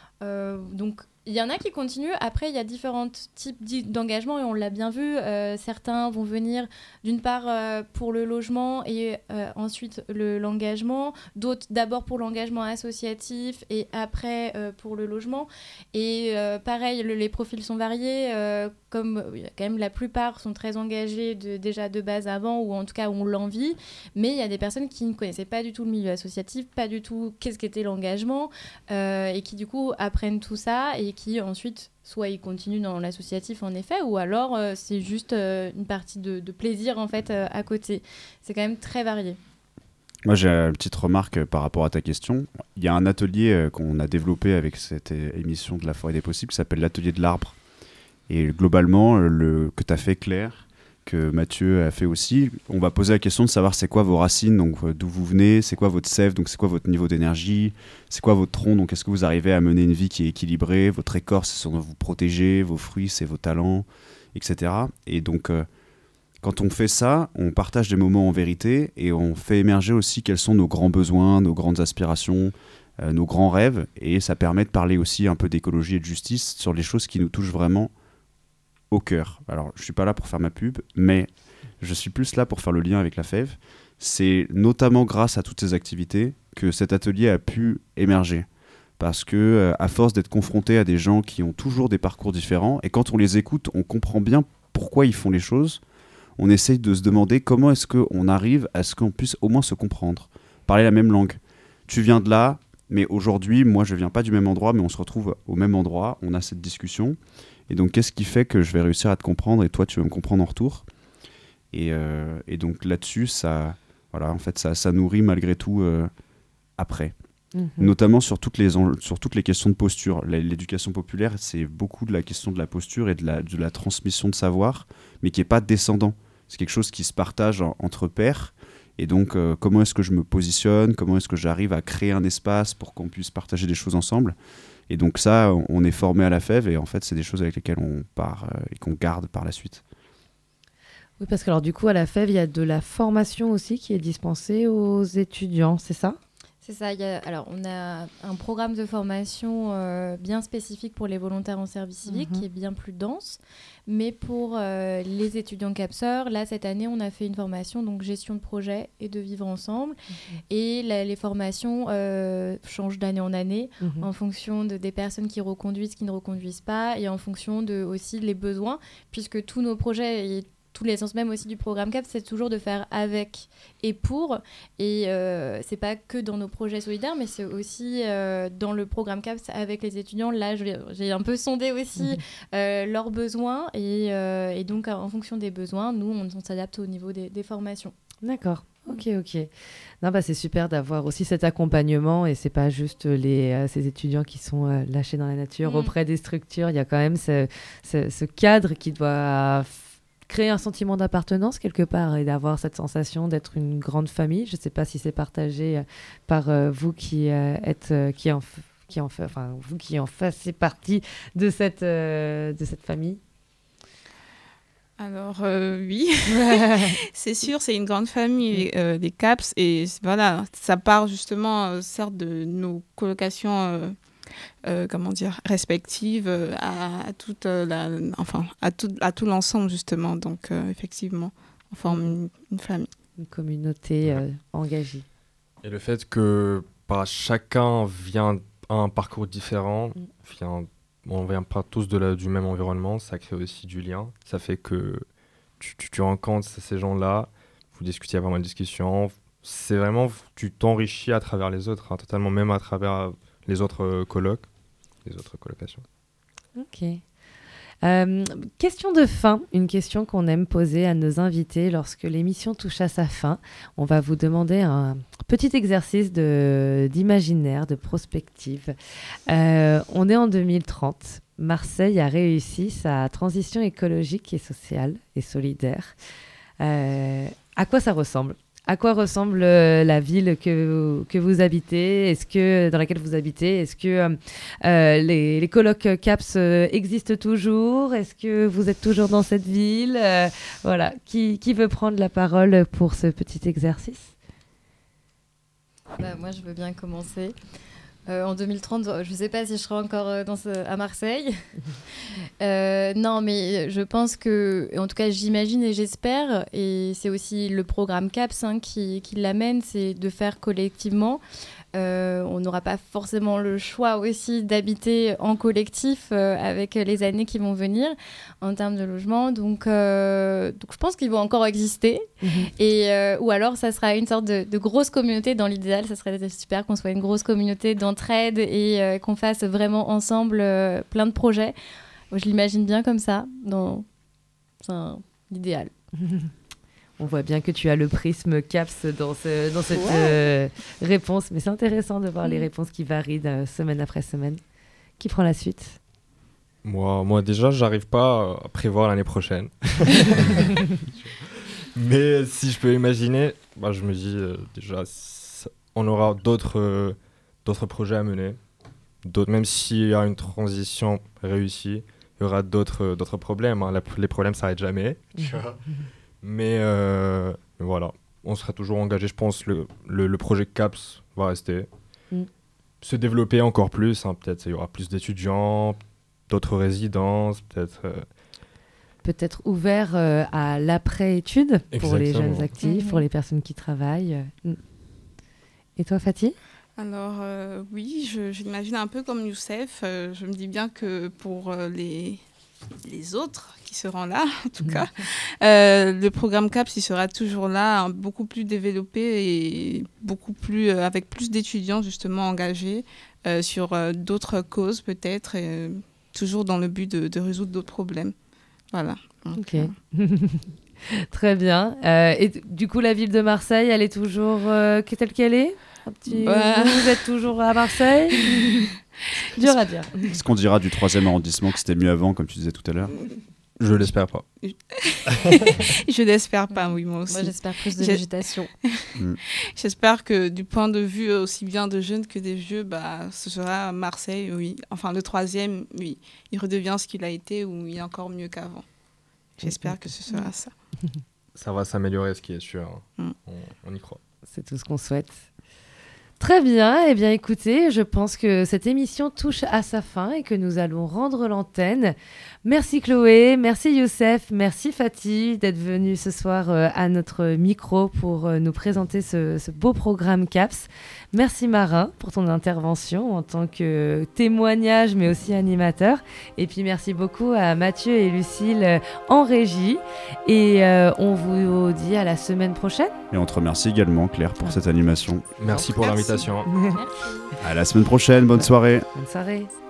S6: Donc, il y en a qui continuent. Après, il y a différents types d'engagement et on l'a bien vu. Certains vont venir d'une part pour le logement et ensuite l'engagement. D'autres d'abord pour l'engagement associatif et après pour le logement. Et pareil, les profils sont variés. Comme quand même la plupart sont très engagés déjà de base avant ou en tout cas ont l'envie. Mais il y a des personnes qui ne connaissaient pas du tout le milieu associatif, pas du tout qu'est-ce qu'était l'engagement et qui du coup apprennent tout ça et qui ensuite soit ils continuent dans l'associatif en effet ou alors c'est juste une partie de plaisir en fait à côté. C'est quand même très varié.
S2: Moi j'ai une petite remarque par rapport à ta question. Il y a un atelier qu'on a développé avec cette émission de la Forêt des Possibles qui s'appelle l'atelier de l'arbre. Et globalement, que tu as fait Claire, que Mathieu a fait aussi, on va poser la question de savoir c'est quoi vos racines, donc d'où vous venez, c'est quoi votre sève, donc c'est quoi votre niveau d'énergie, c'est quoi votre tronc, donc est-ce que vous arrivez à mener une vie qui est équilibrée, votre écorce c'est ce dont vous protégez, vos fruits c'est vos talents, etc. Et donc quand on fait ça, on partage des moments en vérité et on fait émerger aussi quels sont nos grands besoins, nos grandes aspirations, nos grands rêves, et ça permet de parler aussi un peu d'écologie et de justice sur les choses qui nous touchent vraiment au cœur. Alors, je suis pas là pour faire ma pub, mais je suis plus là pour faire le lien avec la FEV. C'est notamment grâce à toutes ces activités que cet atelier a pu émerger. Parce que, à force d'être confronté à des gens qui ont toujours des parcours différents, et quand on les écoute, on comprend bien pourquoi ils font les choses, on essaye de se demander comment est-ce qu'on arrive à ce qu'on puisse au moins se comprendre, parler la même langue. Tu viens de là, mais aujourd'hui, moi, je viens pas du même endroit, mais on se retrouve au même endroit, on a cette discussion. Et donc, qu'est-ce qui fait que je vais réussir à te comprendre et toi, tu vas me comprendre en retour ? Et donc, là-dessus, ça nourrit malgré tout après. Notamment sur toutes les questions de posture. L'éducation populaire, c'est beaucoup de la question de la posture et de la transmission de savoir, mais qui n'est pas descendant. C'est quelque chose qui se partage entre pairs. Et donc, comment est-ce que je me positionne ? Comment est-ce que j'arrive à créer un espace pour qu'on puisse partager des choses ensemble ? Et donc ça, on est formé à la FEV et en fait, c'est des choses avec lesquelles on part et qu'on garde par la suite.
S1: Oui, parce que alors du coup, à la FEV, il y a de la formation aussi qui est dispensée aux étudiants, c'est ça ?
S6: C'est ça. Alors, on a un programme de formation bien spécifique pour les volontaires en service civique qui est bien plus dense. Mais pour les étudiants CAPSeurs, là, cette année, on a fait une formation, donc gestion de projet et de vivre ensemble. Et les formations changent d'année en année en fonction des personnes qui reconduisent, qui ne reconduisent pas et en fonction aussi les besoins, puisque tous nos projets et tout l'essence même aussi du programme CAPS, c'est toujours de faire avec et pour. Et c'est pas que dans nos projets solidaires, mais c'est aussi dans le programme CAPS avec les étudiants. Là, j'ai un peu sondé aussi leurs besoins. Et donc, en fonction des besoins, nous, on s'adapte au niveau des formations.
S1: D'accord. Ok. Non, c'est super d'avoir aussi cet accompagnement et c'est pas juste ces étudiants qui sont lâchés dans la nature auprès des structures. Il y a quand même ce cadre qui doit créer un sentiment d'appartenance quelque part et d'avoir cette sensation d'être une grande famille. Je ne sais pas si c'est partagé par vous qui en faites partie de cette famille.
S4: Alors oui, c'est sûr, c'est une grande famille, les CAPS, et voilà, ça part justement, certes, de nos colocations respectives à toute à tout l'ensemble justement. Donc effectivement, on forme une famille.
S1: Une communauté engagée.
S5: Et le fait que chacun vient à un parcours différent, on vient pas tous du même environnement, ça crée aussi du lien. Ça fait que tu rencontres ces gens-là, vous discutez, il y a vraiment une discussion. C'est vraiment, tu t'enrichis à travers les autres, totalement, même à travers les autres colocations.
S1: Ok. Question de fin, une question qu'on aime poser à nos invités lorsque l'émission touche à sa fin. On va vous demander un petit exercice d'imaginaire, de prospective. On est en 2030. Marseille a réussi sa transition écologique et sociale et solidaire. À quoi ça ressemble ? À quoi ressemble la ville que vous habitez ? Dans laquelle vous habitez ? Est-ce que les colocs CAPS existent toujours ? Est-ce que vous êtes toujours dans cette ville ? Voilà. Qui veut prendre la parole pour ce petit exercice ?
S6: Moi, je veux bien commencer. En 2030, je ne sais pas si je serai encore à Marseille. Non, mais je pense que, en tout cas, j'imagine et j'espère, et c'est aussi le programme CAPS qui l'amène, c'est de faire collectivement. On n'aura pas forcément le choix aussi d'habiter en collectif avec les années qui vont venir en termes de logement. Donc je pense qu'ils vont encore exister. Ou alors, ça sera une sorte de grosse communauté. Dans l'idéal, ça serait super qu'on soit une grosse communauté d'entraide et qu'on fasse vraiment ensemble plein de projets. Je l'imagine bien comme ça, c'est l'idéal.
S1: On voit bien que tu as le prisme CAPS dans cette réponse, mais c'est intéressant de voir les réponses qui varient semaine après semaine. Qui prend la suite ?
S5: Moi déjà, j'arrive pas à prévoir l'année prochaine. Mais si je peux imaginer, je me dis déjà, on aura d'autres projets à mener. Même s'il y a une transition réussie, il y aura d'autres problèmes. Les problèmes ne s'arrêtent jamais. Tu vois. Mais voilà, on sera toujours engagé. Je pense que le projet CAPS va rester. Se développer encore plus. Peut-être il y aura plus d'étudiants, d'autres résidences,
S1: peut-être ouvert à l'après-études pour les jeunes actifs, pour les personnes qui travaillent. Et toi, Fatih ?
S4: Alors oui, je l'imagine un peu comme Youssef. Je me dis bien que pour les autres qui seront là, en tout cas, le programme CAPS il sera toujours là, beaucoup plus développé et beaucoup plus avec plus d'étudiants justement engagés sur d'autres causes peut-être, toujours dans le but de résoudre d'autres problèmes. Voilà. Donc,
S1: ok. Très bien. Et du coup, la ville de Marseille, elle est toujours telle qu'elle est ? Vous êtes toujours à Marseille ? Dur à dire.
S2: Est-ce qu'on dira du 3e arrondissement que c'était mieux avant, comme tu disais tout à l'heure ?
S5: Je l'espère pas.
S4: Je l'espère pas, oui, moi aussi.
S6: Moi, j'espère plus de végétation.
S4: J'espère que du point de vue aussi bien de jeunes que des vieux, ce sera Marseille, oui. Enfin, le 3e, oui. Il redevient ce qu'il a été ou il est encore mieux qu'avant. J'espère que ce sera ça.
S5: Ça va s'améliorer, ce qui est sûr. On y croit.
S1: C'est tout ce qu'on souhaite. Très bien, eh bien écoutez, je pense que cette émission touche à sa fin et que nous allons rendre l'antenne. Merci Chloé, merci Youssef, merci Fatih d'être venu ce soir à notre micro pour nous présenter ce beau programme CAPS. Merci Marin pour ton intervention en tant que témoignage mais aussi animateur. Et puis merci beaucoup à Mathieu et Lucille en régie. Et on vous dit à la semaine prochaine.
S2: Et on te remercie également Claire pour cette animation.
S5: Merci pour l'invitation.
S6: Merci.
S2: À la semaine prochaine, bonne soirée.
S1: Bonne soirée.